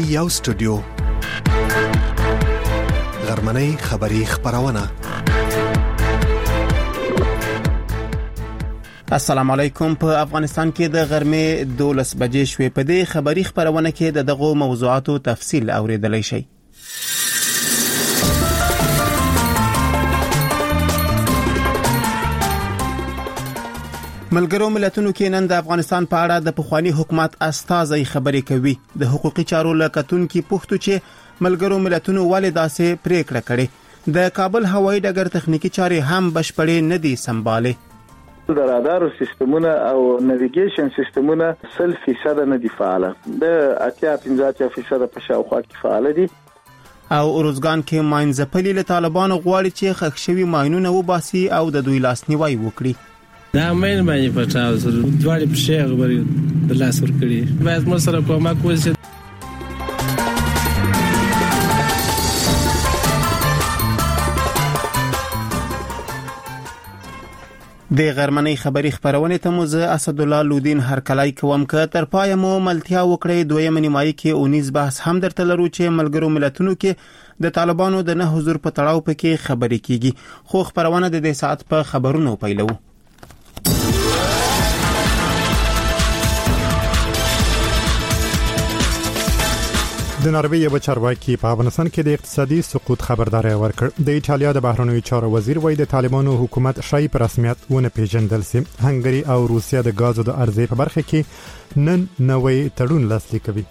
یو سټوډیو غرمنۍ خبری خبرونه. السلام علیکم. په افغانستان کې د غرمې 12 بجې شوې. په دې خبری خبرونه کې دغه موضوعاتو تفصیل اوریدلای شئ. ملګرو ملتونو کې نن د افغانستان په اړه د پخوانی حکومت استازي خبرې کوي. د حقوقي چارو لکتون کې پوښتنه چې ملګرو ملتونو ولې داسې پریکړه کړې. د کابل هوایي ډګر تخنیکی چارې هم بشپړې نه دي سمباله. د رادار سیستمونه او نیویګیشن سیستمونه 100% نه دي فعال. د 85% په شاوخوا کې فعال دي. او اروزګان کې ماینځپلي له طالبانو غواړي چې خښ شوی ماینونه وباسي او د دوی لاسنیوي وکړي. دا مین باندې پټاو سره دواړي په شی غوړي د لاس ور کړی. باید مو سره کومک وشي. د غرمنۍ خبری خبرونه ته مو زه اسد الله لودین هرکلای کوم که تر پای مو ملتیا وکړي. دویم نیمایي کې 19 بحث هم درته لرو چې ملګرو ملتونو کې د طالبانو د نه حضور په تړاو پکې خبرې کیږي. خو خبرونه د دې ساعت په خبرونو پیلو. د ناروې یو چارواکي په افغانستان کې د اقتصادي سقوط خبرداري ورکړ. د ایتالیا د بهرنیو چارو وزیر وایي د طالبانو حکومت شای په رسمیت ونه پیژندل سي. هنګری او روسیا د غازو د ارزې په برخه کې نن نوې تړون لاسلیک کوي.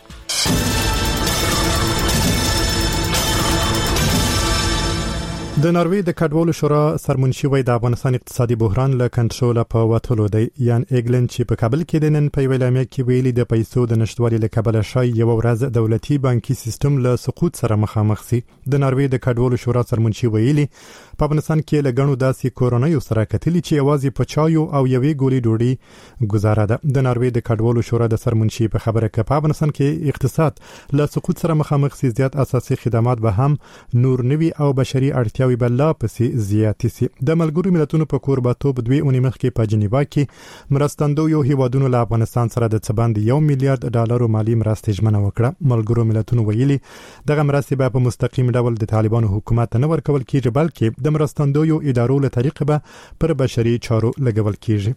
د ناروې د کډوالو شورا سرمنشي وای د افغانستان اقتصادي بحران له کنټرول په وټولو دی. یان ایګلند چې په کابل کې د نن په ویلامه کې ویلي د پیسو د نشټوالي له کبله شای یو ورځ دولتي بانکي سیستم له سقوط سره مخامخ سي. د ناروې د کډوالو شورا سرمنشي ویلي په افغانستان کې له غنو داسې کورونایي سره کتلی چې یوازې په چایو او یوې ګولې ډوډۍ گزاره ده. د ناروې د کډوالو شورا د سرمنشي په خبره کې په افغانستان کې اقتصاد له سقوط سره مخامخ سي. زیات اساسي خدمات به هم نور نوي او بشري اړتیا بلا پسې زیاتې سي. د ملګرو ملتونو په کورباتوب 2 اونۍ مخکې په جنیوا کې مرستندویو هیوادونو له افغانستان سره د څباند $1 میلیارډ مالی مرستې ژمنه وکړه. ملګرو ملتونو ویلي دغه مرستې به په مستقیم ډول د طالبانو حکومت نه ورکول کیږي بلکې د مرستندویو ادارو له طریقې به پر بشري چارو لګول کیږي.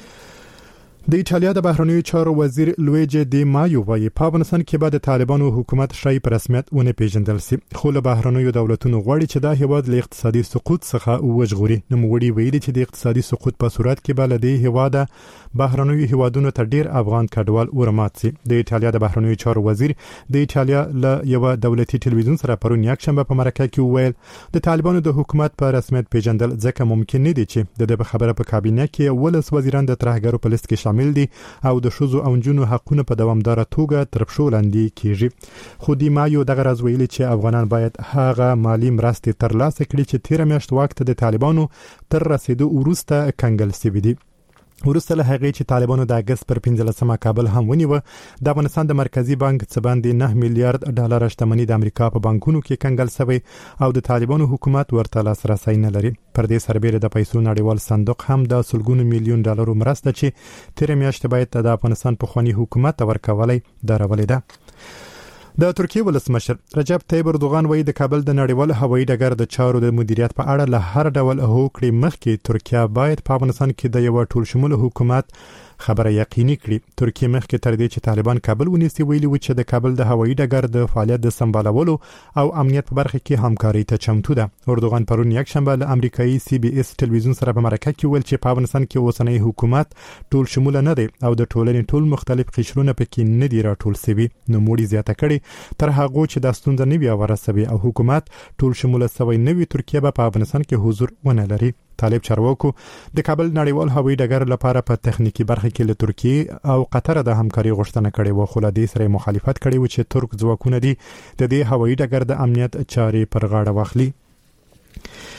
د ایتالیا د بهرنیو چارو وزیر لویجی دی مایو وايي په افغانستان کې به د طالبانو حکومت شای په رسمیت ونه پیژندل سي. خو له بهرنیو دولتونو غواړي چې دا هیواد له اقتصادي سقوط څخه وژغوري. نو موږ ویلي چې د اقتصادي سقوط په صورت کې به له دې هیواده بهرنیو هیوادونو ته ډیر افغان کډوال ورمات سي. د ایتالیا د بهرنیو چارو وزیر د ایتالیا له یو دولتي ټلویزیون سره پرون یکشنبه په مرکه کې وویل د طالبانو د حکومت په رسمیت پیژندل ځکه ممکن نه دي چې د خبره په کابینه کې ولس وزیران د ترهګرو په لیست کې شامل دي او د شوزو او جنونو حقونه په دوامدار توګه تر پښو لاندې کیږي. خو دی مایو دغه راز ویلي چې افغانان باید هغه مالی مرستې ترلاسه کړي چې تیر میاشت وخت د طالبانو تر رسیدو وروسته کنګل شوی دي. ورسته له هغه چې طالبانو د اگست پر 15 کابل هم ونیو. د افغانستان د مرکزی بانک څباندې $9 میلیارډ شتمنۍ د امریکا په بانکونو کې کنګل شوی او د طالبانو حکومت ورته لاسرسي نه لري. پر دې سربېره د پیسو نړیوال صندوق هم د $100 میلیون مرسته چې تیر میاشت باید د افغانستان په خواني حکومت ورکولای درولې ده. د ترکیه ولسمشر رجب طیب اردوغان وایي د کابل د نړیوال هوایي ډګر د چارو د مدیریت په اړه له هر ډول هوکړې مخکې ترکیه باید په افغانستان کې د یو ټول شمول حکومت خبره یقیني کړي. ترکیه مخکې تر دې چې طالبان کابل ونیسي ویلي و چې د کابل د هوایي ډګر د فعالیت د سمبالولو او امنیت په برخه کې همکاري ته چمتو ده. اردوغان پرون یکشنبه له امریکایي CBS ټلویزیون سره په مرکه کې ویل چې په افغانستان کې اوسنۍ حکومت ټول شمول نه دی او د ټولنې ټول مختلف قشرونه پکې نه دي راټول شوي. نو موړي زیاته کړي تر هغه چې د ستونزې نه بیا ورسوي او حکومت ټول شمول سوي نوي ترکیه په افغانستان کې حضور ونه لري. طالب چارواکو د کابل نړیوال هوایي ډګر لپاره په تخنیکی برخه کې له ترکیه او قطر د همکاري غوښتنه کړې و. خو له دې سره مخالفت کړي و چې ترک ځواکونه دي د دې هوایي ډګر د امنیت چارې پر غاړه واخلي.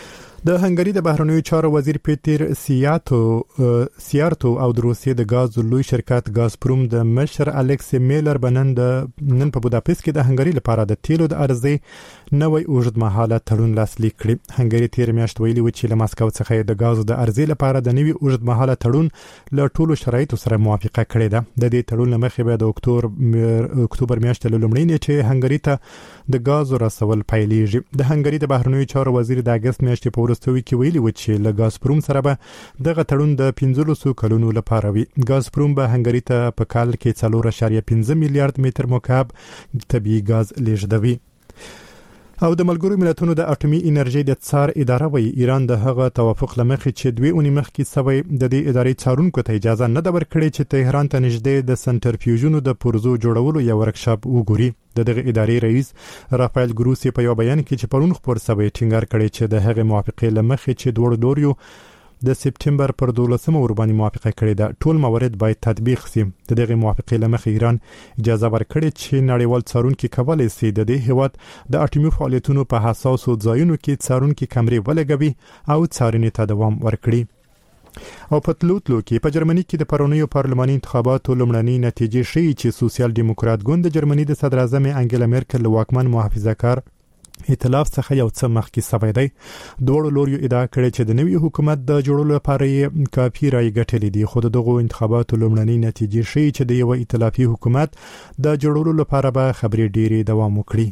د هنګری د بهرنیو چارو وزیر پیټر سیارتو او د روسیې د غاز لوی شرکت غازپروم د مشر الکس میلر نن په بوداپست کې د هنګری لپاره د تیلو د ارزي نوې اوږدمهاله تړون لاسلیک کړ. هنګری تیر میاشت ویلي و چې له ماسکو څخه د غاز د ارزي لپاره د نوې اوږدمهاله تړون له ټولو شرایطو سره موافقه کړې ده. د دې تړون مخې به د اکتوبر میاشتې له لومړۍ نیټې هنګری ته د غاز رسول پیلېږي. د هنګری د بهرنیو چارو وزیر د اگست میاشتې په وروستیو کې ویلي و چې له غازپروم سره به دغه تړون د 15 کلونو لپاره وي. غازپروم به هنګری ته په کال کې 4.5 میلیارډ متر مکعب طبيعي غاز لیږدوي. او د ملګرو ملتونو د اټومي انرژي د څار اداره وی ایران د هغه توافق لمخې چې دوی اونۍ مخکې سوي د دې ادارې څارونکو ته اجازه نه ده ورکړې چې تهران ته نږدې د سنټرفیوژونو د پرزو جوړولو یو ورکشاپ وګوري. دغه ادارې رئیس رافایل ګروسی په یو بیان کې چې پرون خبر سوي ټینګار کړي چې د هغه موافقه لمخې چې دوړ لوريو د سپټمبر پر 12 ورباني موافقه کړې ده ټول موارد باید تطبیق شي. دغه موافقه لمخې ایران اجازه ورکړي چې نړیوال څارونکي کولای شي د دې هیواد د اټومي فعالیتونو په حساسو ځایونو کې څارونکي کمرې ولګوي او څارنې ته دوام ورکړي. او په تلوتلو کې په جرمني کې د پرونیو پارلماني انتخاباتو لومړنۍ نتیجې ښیي چې سوسیال دیموکرات ګوند د جرمني د صدر اعظم انګلا میرکل واکمن محافظه‌کار ائتلاف څخه یو څه مخکې سوی دی. دوړو لوريو ادعا کړې چې د نوي حکومت د جوړولو لپاره کافي رای ګټلې دي خو دغه انتخاباتو لومړنۍ نتیجې ښیي چې د یو ائتلافي حکومت د جوړولو لپاره به خبرې ډېری دوام وکړي.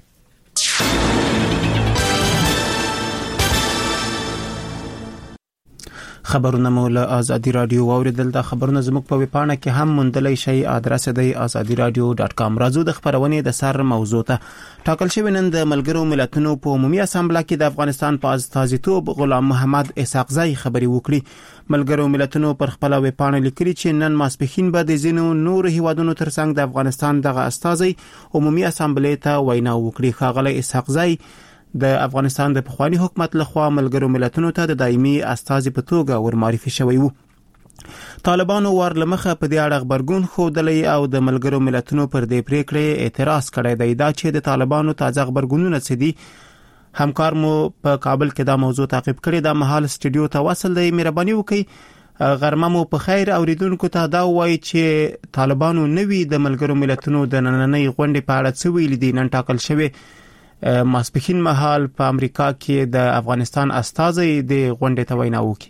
خبرونه مو له ازادي رادیو اوریدل. د خبرونه زموږ په ویبپاڼه کې هم موندلای شئ. ادرس دی azadiradio.com. راځو د خبرونې د سر موضوع ته. ټاکل شوی نن د ملګرو ملتونو په عمومي اسامبله کې د افغانستان په استازیتوب غلام محمد اسحاقزی خبري وکړي. ملګرو ملتونو پر خپل ویبپاڼه لیکلي چې نن ماسپښین به د زینو نور هیوادونو ترڅنګ د افغانستان دغه استازي عمومي اسامبلې ته وینا وکړي. ښاغلی اسحاقزی د افغانستان د پخوانی حکومت لخوا ملګرو ملتونو ته د دایمي استازي په توګه ورمعرفي شوی وو. طالبانو ورلمخه په دې اړه خبرګون خوده او د ملګرو ملتونو پر دې پریکړې اعتراض کړی دی. دا چې د طالبانو تازه خبرګونونه څه دي. همکار مو په کابل کې دا موضوع تعقیب کړی. دا مهال سټډیو ته وصل دی. مهرباني وکړئ غرمه مو په خیر. اوریدونکو ته دا وایي چې طالبانو نوی د ملګرو ملتونو د نننۍ غونډې په اړه څه ویلي دي. نن ټاکل شوی ماسپښین مهال په امریکا کې د افغانستان استازي د غونډې ته وینا وکړي.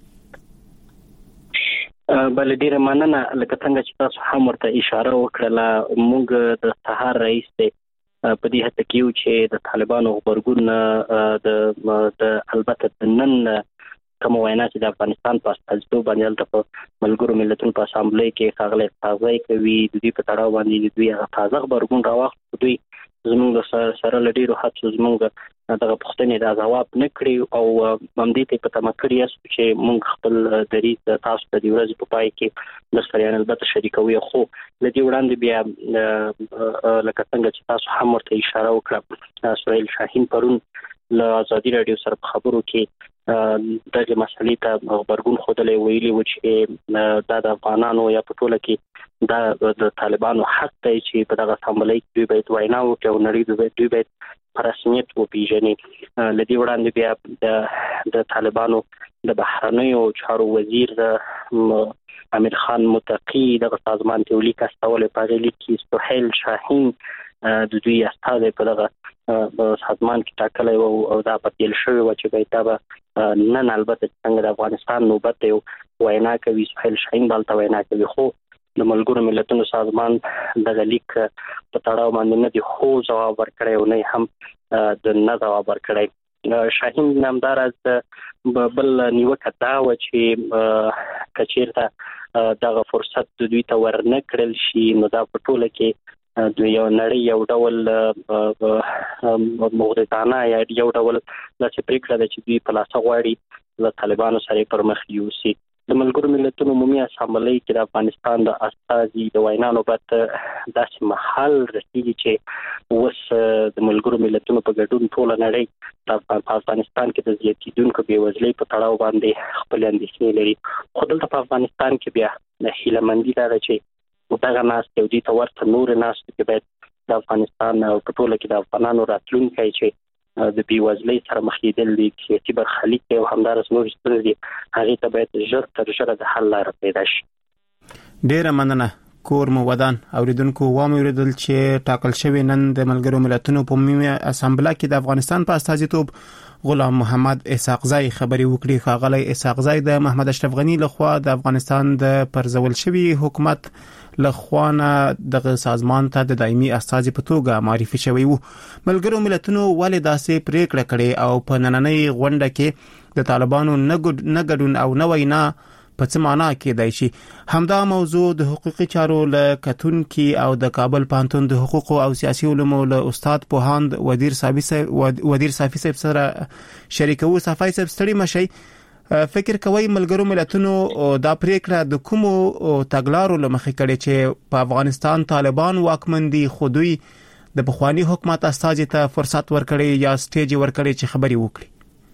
بل ډیره مننه. لکه څنګه چې تاسو هم ورته اشاره وکړه موږ د سهار رئیس په دې هڅه کې یو چې د طالبانو خبرګون د البته د نن کوم وینا چې د افغانستان په استازیتوب باندې په ملګرو ملتونو په اسامبلې کې ښاغلی اسحاقزی کوي د دې په تړاو باندې دوی تازه خبرګون راوخت. دوی زموږ سره لډیرو هڅو زموږ دغه پوښتنې دا ځواب نه کړی او همدې ته په تمه کړی یاست چې موږ خپل دریځ تاسو ته د ورځې په پای کې د سریان البته شریکوي. خو لدې وړاندې بیا لکه څنګه چې تاسو هم ورته اشاره وکړه سهیل شاهین پرون له ازادي رادیو سره په خبرو کې دغه مسلې ته خبرګون خوده ویلي و چې دا د افغانانو یا په ټوله کې دا د طالبانو حق دی چې په دغه اسامبلې کې دوی باید وینا وکړي او نړۍ دوی باید په رسمیت وپیژني. لدې وړاندې بیا د طالبانو د بهرنیو چارو وزیر امیر خان متقی دغه سازمان ته لیک استول په غیلی کې سهیل شاهین د دوی استاد په دغه سازمان کې ټاکلی او دا پتیل شوی و چې باید دا نن البته څنګه د افغانستان نوبت یو وینا کوي. سهیل شاهین دلته وینا کوي خو د ملګرو ملتونو سازمان دغه لیک په تړاو باندې نه دی خو ځواب ورکړی او نه هم د نه ځواب ورکړی. شاهین نامدار از بل نیوکه دا و چې کچیرته دغه فرصت دوی ته ورنه کړل شي نو دا په ټوله کې دوی یو نړۍ یو ډول مغرضانه یا یو ډول داسې پریکړه ده چې دوی په لاس غواړي له طالبانو سره پر مخ یوسي. د ملګرو ملتونو عمومي اسامبلې کې د افغانستان د استازي د وینا نوبت داسې محل رسیدي چې اوس د ملګرو ملتونو په ګډون ټوله نړۍ په افغانستان کې د زیاتېدونکو بېوزلۍ په تړاو باندې خپل اندېښنې لري. خو دلته په افغانستان کې بیا هیلهمندي دا ده چې دغه ناستې او دې ته ورته نورې ناستې کې باید د افغانستان او په ټوله کې د افغانانو راتلونکی چې د بیوزلۍ سره مخ کېدل دي سیاسي برخلیک او همدارس نور ستونزې دي هغه ته باید ژر تر ژره د حل لاره پیدا شي. ډیره مننه. کور مو ودان اوریدونکو وامه اوریدل چې ټاکل شوی نن د ملګرو ملتونو په عمومي اسامبله کې د افغانستان په استازیتوب غلام محمد اسحاقزی خبري وکړي. ښاغلی اسحاقزی د محمد اشرف غنی لخوا د افغانستان د پرځول شوی حکومت لخوانه د سازمان ته د دایمي استازي په توګه معرفي شوی وو. ملګرو ملتونو ولې داسې پریکړه کړې او په نننۍ غونډه کې د طالبانو نه ګډون او نه وینا په څه معنا کېدای شي؟ همدا موضوع د حقوقي چارو له کتونکي او د کابل پوهنتون د حقوقو او سیاسي علومو له استاد پوهاند ودیر صافي صاحب سره شریکو. صافي صاحب ستړي مشي، فکر کوي ملګرو ملتونو دا پریکړه د کومو تګلارو لمخې کړي چې په افغانستان طالبان واکمن دي خو دوی د پخوانی حکومت استازي ته فرصت ورکړي یا سټیج ورکړي چې خبري وکړي؟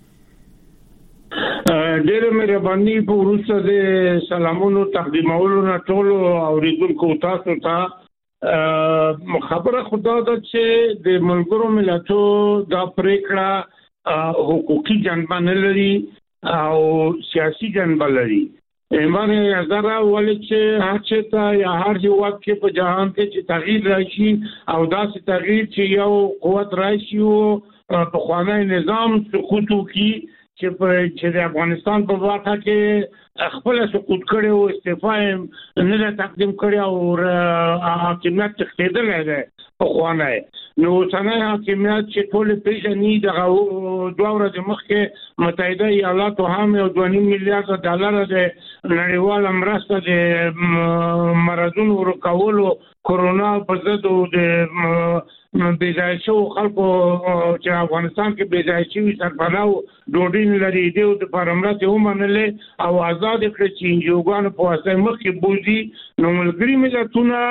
ډېر مهرباني په وروسته د سلامونو تقدیمولو نه ټول اوریدونکو تاسو ته خبره خدا ده چې د ملګرو ملتونو دا پریکړه حقوقي جنبه نه لري او سیاسي جنبه لري. ایمان نظر ولې چې هر څه ته یا هر هیواد کې په جهان کې چې تغییر راشي او داسې تغییر چې یو قوت راشي او په خوانی نظام سقوط وکړي چې د افغانستان په واقع کې خپل سقوط کړي او استعفا نه تقدیم کړي او حاکمیت تخیدل دی په خوانی. نو څنګه حاکمیت چې ټول پیژني د 2 ورځې مخکې متحده ایالاتو هم یو 2.5 میلیارډ ډالر د نړیوال مرسته د مرضونو ورکولو کورونا په ضد د بیځای شو خلکو چې افغانستان کې بیځای شوی سرپناو ډوډۍ لري دی او د پرمرته ومنلې او آزاد کړی چې انجوګان په واسطه مخکې بوزي. نو ملګری ملتونه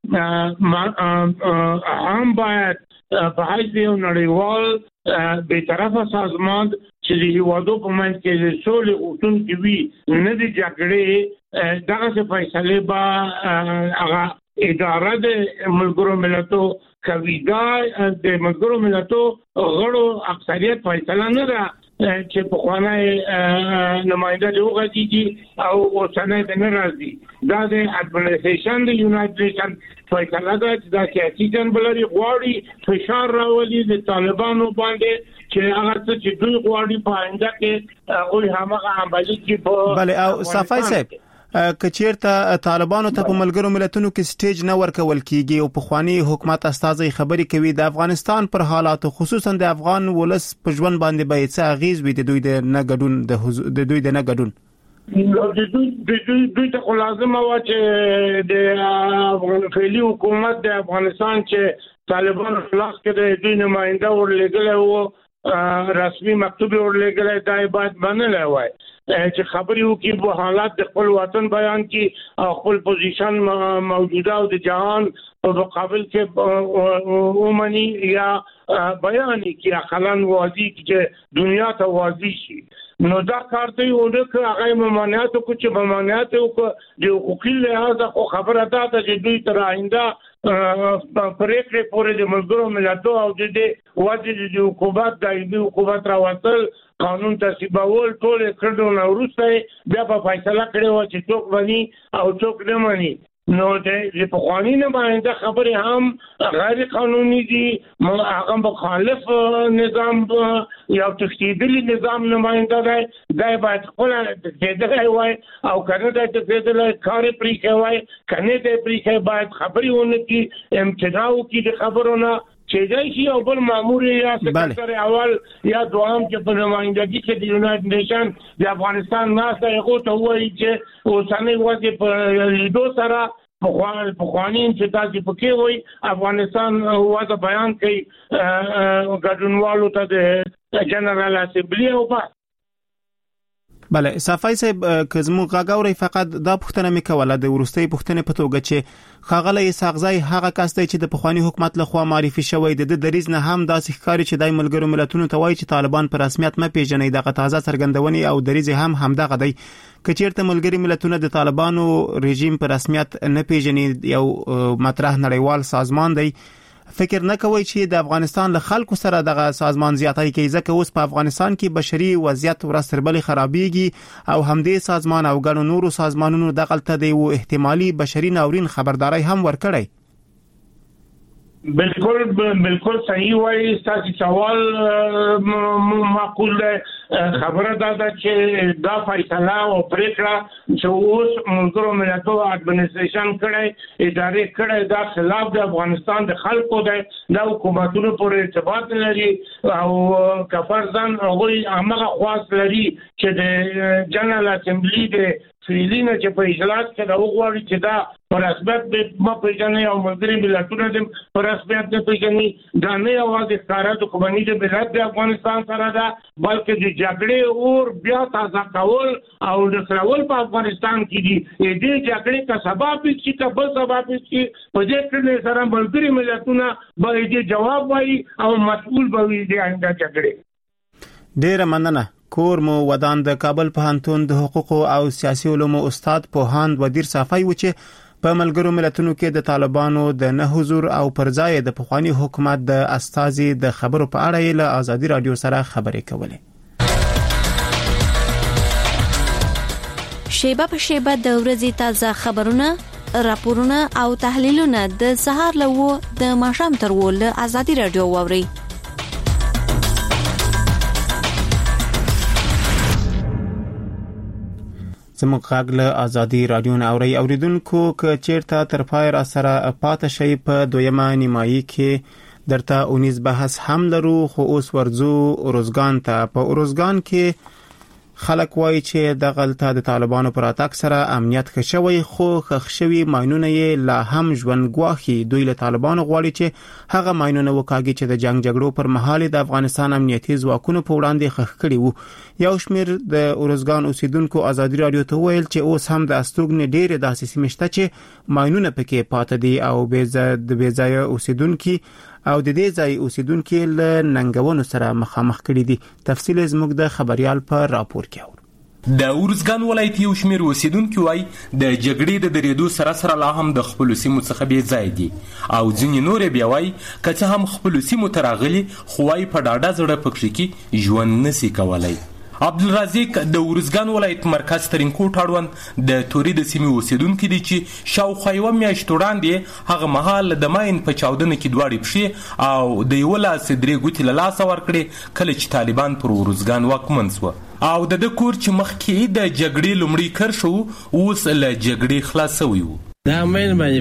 هم باید په حیث یو نړیوال بیطرفه سازمان چې د هیوادو په منځ کې د سولې غوښتونکي وي نه د جګړې دغه فیصله به هغه اداره د ملګرو ملتونو کوي. دا د ملګرو ملتونو غړو اکثریت فیصله نه ده چې په خوانی نماینده دی وغږیږي او اوسنۍ د نه راځي. دا د اډمنسټریشن د یونایټډ نیشن فیصله ده چې دا سیاسي جنبه لري، غواړي فشار راولي د طالبانو باندې چې هغه څه چې دوی غواړي په آینده کې هغه همغه عملي کې. بله او صافي صاحب کچیرته طالبانو ته په ملګرو ملتونو کې سټیج نه ورکول کیږي او په خوانی حکومت استازي خبري کوي د افغانستان پر حالاتو خصوصا د افغان ولس په ژوند باندې به څه اغیز وي د دوی د نه ګډون دوی ته لازم و چې د افغان فعلی حکومت د افغانستان چې طالبان خلاص کړي دوی نماینده ورلګل او رسمي مکتوب ورلګل دای باید باندې وای چې خبري وکي په حالات د خپل وطن بیان کی او خپل پوزیشن موجوده او د جهان په مقابل کې ومني یا بیان کی خلان واضح چې دنیا ته واضح شي. نو دا کار دی او د هغه ممانعت کو چې ممانعت کو د حقوقي لحاظ خو خبره ده چې دوی تر آینده پریکړې پورې د ملګرو ملتونو او د واجب د حکومت دایمي حکومت راوستل قانون تصویبول ټول کړو نو وروسته بیا په فیصله کړو چې څوک ونی او څوک نه ونی. نو د پخوانی نماینده خبره هم غیر قانوني دي، هغه مخالف نظام یا تشکیلي نظام نماینده دی، دا باید خپل تفیدل وای او کنه د تفیدل کار پرې کوي کنه د پرې باید خبري ونه کی امتناع کی د خبرونه چې دای شي او بل مامور یا سکرټر اول یا دوام چې په نمائندګي کې د یونایټډ نیشن د افغانستان ناسه یو ته وایي چې اوسنۍ وضع په لیدو سره په خوانین چې تاسو پکې وایي افغانستان وضع بیان کوي ګډونوالو ته د جنرال اسمبلی او په بله صافي صاحب که زموږ غاګوري فقط دا پوښتنه مې کوله د ورستۍ پوښتنې په توګه چې ښاغلی اسحاقزی هغه کس دی چې د پخوانی حکومت لخوا معرفي شوی د دریځ نه هم داسې ښکاري چې د ملګرو ملتونو ته وایي چې طالبان په رسمیت نه پیژني. دغه تازه څرګندونې او دریځ هم همدغه دی. که چیرته ملګری ملتونه د طالبانو رژیم په رسمیت نه پیژني یو مطرح نړیوال سازمان دی فکر نه کوي چې د افغانستان له خلکو سره دغه سازمان زیاتای کوي، ځکه اوس په افغانستان کې بشري وضعیت ورځ تر بلې خرابېږي او همدې سازمان او ګڼو نورو سازمانونو دغلته د یو احتمالي بشري ناورین خبرداري هم ورکړی. بالکل صحیح وایي. تاسو سوال معقول ده. خبره ده چې دا فیصله او پریکړه چې اوس ملګرو ملتونو اډمنسټریشن کړي ادارې کړي دا خلاف د افغانستان د خلکو ده، د حکومتونو پورې ارتباط لري او کفرزان هغوی هغه خواست لري چې د جنرال اسمبلی د فریلینه چې په اجلاس کې دا وغواړي چې دا پر رسمیت به پیژني او ملګري ملتونه د پر رسمیت نه پیژني. دا نه یوازې ښکاره دښمني د ملت د افغانستان سره ده، بلکې د جګړې اور بیا تازه کول او د خلول په افغانستان کې دي. دې جګړې کا سبب شي که بل سبب شي، په دې کې سره ملګري ملتونه به دې جواب وایي او مسؤل به وي د آینده جګړې. ډیره مننه. کور مو ودان د کابل پوهنتون د حقوقو او سیاسي علومو استاد پوهاند ودیر صافی و چې په ملګرو ملتونو کې د طالبانو د نه حضور او پرځای د پخوانی حکومت د استازي د خبرو په اړه له آزادي رادیو سره خبرې کولې. شیبه په شیبه د ورځې تازه خبرونه، راپورونه او تحلیلونه د سهار له د ماښام تر ول آزادي رادیو ووري. زموږ غږ له آزادي رادیو نه اوریدونکو که چیرته تر پای را سره پاتې شي په دویمه نیمایي کې درته اونیز بحث هم لرو. خو اوس ورځو اروزګان ته. په اروزګان کې خلک وایي چې دغلته د طالبانو پر اتاک سره امنیت ښه شوی، خو ښخ شوي ماینونه یې لا هم ژوند ګواښي. دوی له طالبانو غواړي چې هغه ماینونه وکاږي چې د جنگ جګړو پر مهال د افغانستان امنیتي ځواکونو په وړاندې ښخ کړي وو. یو شمیر د اروزګان اوسیدونکو آزادي رادیو ته ویل چې اوس هم د استوګنې ډېرې داسې سیمې شته چې ماینونه پکې پاتې دي او د بې ځایه اوسیدونکو او د دې ځای اوسیدونکو له ننګونو سره مخامخ کړي دي. تفصیل زموږ د خبريال په راپور کې اورو. د اروزګان ولایت یو شمیر اوسیدونکو وايي د جګړې د درېدو سره لا هم د خپل سیمو څخه بې ځای دي او ځینې نور بیا وايي که هم خپل سیمو ته راغلي خو وايي په ډاډه زړه پکې کې ژوند نشي کولای. عبدالرزاق د اروزګان ولایت مرکز ترینکوټ اړوند د توري د سیمې اوسیدونکو دي چې شاوخوا یوه میاشت وړاندې هغه مهال د ماین په چاودنه کې دواړې پښې او د یوه لاس درې ګوتې له لاسه ورکړې کله چې طالبان پر اروزګان واکمن شوه او د کور چې مخکې د جګړې لومړی کرښه اوس له جګړې خلاص شوی و. دا مین باندې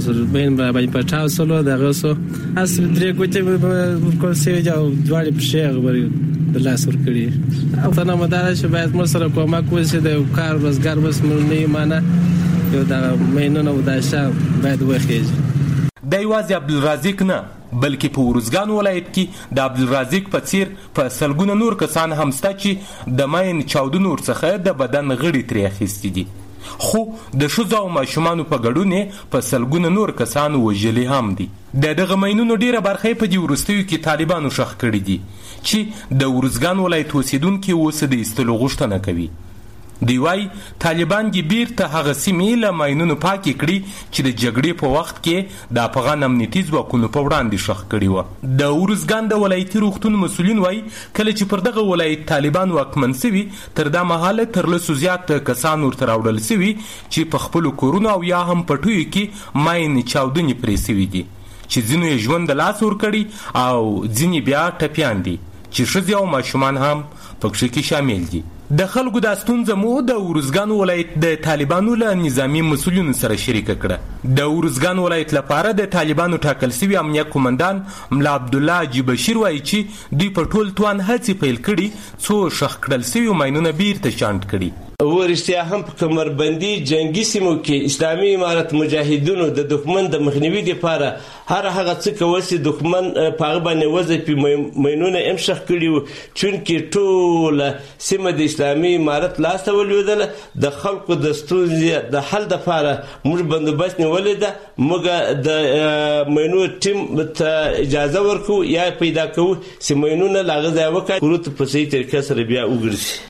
پټاو سلو دغه سو اصل درې ګوتې په کوسې جو دواړې پښې غوړي د لاس ور کړی او څنګه مدار چې باید مر سره کومک وشي د کار روزګار بس نه معنی یو دا مینونه وداشه باید وخیږي. د یوازې عبدالرزاق نه بلکې په اروزګان ولایت کې د عبدالرزاق په څیر په سلګونه نور کسان هم شته چې د ماین چاودنو څخه د بدن غړي ترې اخیستي دي، خو د ښځو او ماشومانو په ګډون په سلګونه نور کسان وژلي هم دي. دغه ماینونو ډیره برخه په دې وروستیو کې طالبانو شخ کړي دي چې د اروزګان ولایت اوسیدونکو اوس د ایستلو غوښتنه کوي. دی وايي طالبان دې بیرته هغه سیمې له ماینونو پاکې کړي چې د جګړې په وخت کې د افغان امنیتي ځواکونو په وړاندې شخ کړي وو. د اروزګان د ولایتي روغتون مسؤلین وايي کله چې پر دغه ولایت طالبان واکمن شوي تر دا مهاله تر لسو زیات کسان ورته راوړل شوي چې په خپلو کورونو او یا هم پټیو کې ماین چاودنې پرې شوي دي چې ځینو یې ژوند د لاس ورکړي او ځینې بیا ټپیان دي چې ښځې او ماشومان هم پکې کې شامل دي. د خلکو د ستونزه مو د اروزګان ولایت د طالبانو له نظامی مسؤلینو سره شریک کړه. د اروزګان ولایت لپاره د طالبانو ټاکل شوی امنیه قومندان ملا عبدالله حاجي بشیر وایي چې دوی په ټول توان هڅې پیل کړي څو شخ کړل شوي ماینونه بیرته شانټ کړي. ورشتیا هم په کمربندي جنگي سیمو کې اسلامي امارت مجاهدونو د دښمن د مخنیوي لپاره هر هغه څه کول چې دښمن په هغه باندې وځي ماینونه هم شخ کړي وو چونکې ټوله سیمه د اسلامي امارت لاسته ولوېدله. د خلکو د ستونزې د حل دپاره موږ بندوبست نیولې ده، موږ د ماینو ټیم ته اجازه ورکوو یا پیدا کوو چې ماینونه له هغه ځایه وکړي کورو ته په صحیح طریقه سره بیا وګرځي.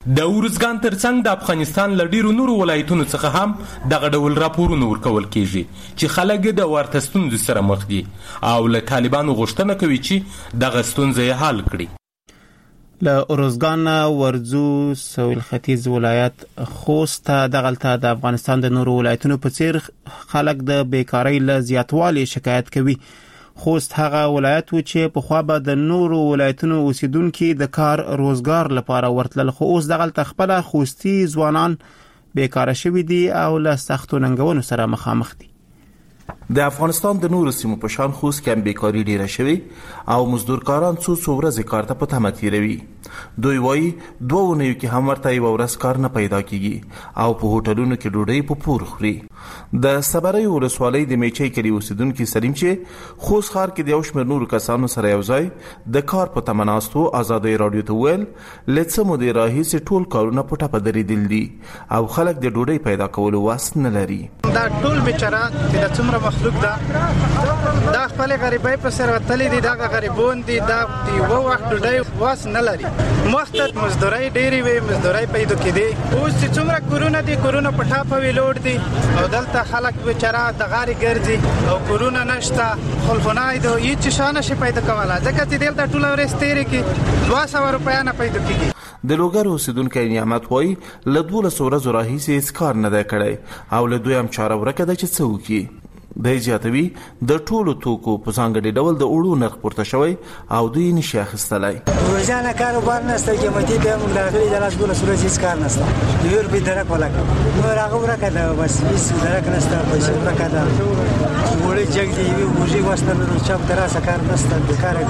د ارزګان ترڅنګ د افغانستان له ډیرو نورو ولایتونو څخه هم دغه ډول راپورونه ورکول کیږي چې خلک د ورته ستونزو سره مخ دي او له طالبانو غوښتنه کوي چې دغه ستونزې حل کړي. له ارزګان ورزو سویل ختیځ ولایت خوست دغلته د افغانستان د نورو ولایتونو په څیر خلک د بیکاری له زیاتوالي شکایت کوي. خوست هغه ولایت و چې په خوا به د نورو ولایتونو اوسیدونکو د کار روزګار لپاره ورتلل، خو اوس دغلته خپل خوستي ځوانان بیکاره شوي دي او له سختو ننګونو سره مخامخ دي. د افغانستان د نورو سیمو په شان خوست کې هم بیکاری ډیره شوی او مزدورکاران څو ورځې کار ته په تمه تیروي. دوی وایي 2 اونیو کې هم ورته یو ورځ کار نه پیدا کیږي او په هوټلونو کې ډوډۍ په پور خوري. د صبري ولسوالۍ د میچي کلی اوسیدونکو سلیم چې خوست ښار کې د یو شمېر نورو کسانو سره یو ځای د کار په تمه ناستو آزادۍ رادیو ته ویل لڅ مو د راهیسې ټول کارونه په ټپه درېدل دي او خلک د ډوډۍ پیدا کولو واس نه لري. دا ټول بیچاره چې څومره مخلوق دا خپل غریبۍ په سر وتلې دي، دا غریبون دي، دا یو وخت ډوډۍ واس نه لري. مختت مزدوري ډېری وي، مزدوري پیدا کړي. اوس چې څومره کورونه دي، کورونه په ټاپه ویلوړ دي او دلته خلک بیچاره د غاري ګرځي او کورونه نشته، خلفونای دي، هیڅ شانه شي پیدا کوله ځکه چې دلته ټول ورځ تیرې کې 200 روپیا نه پیدا کیږي. د لوګر اوسیدونکو نعمت وای له 12 ورځې راهیسې هیڅ کار نه دی کړی او له دوی هم چاره ورکه ده چې څه وکړي. د زیاتوي د ټولو توکو په ځانګړي ډول د اوړو نرخ پورته شوی او دوی نشي اخیستلای. روزانه کاروبار نشته، قیمتي به موږ راغلي د لاس 12 ورځې هیڅ کار نشته. د یور به درک ولاکه نو راغو راکده بس هیڅ درک نشته، پیسې راکده وړي جګ دی وږي واسطه نو چاپ دراسه کار نشته، بیکاره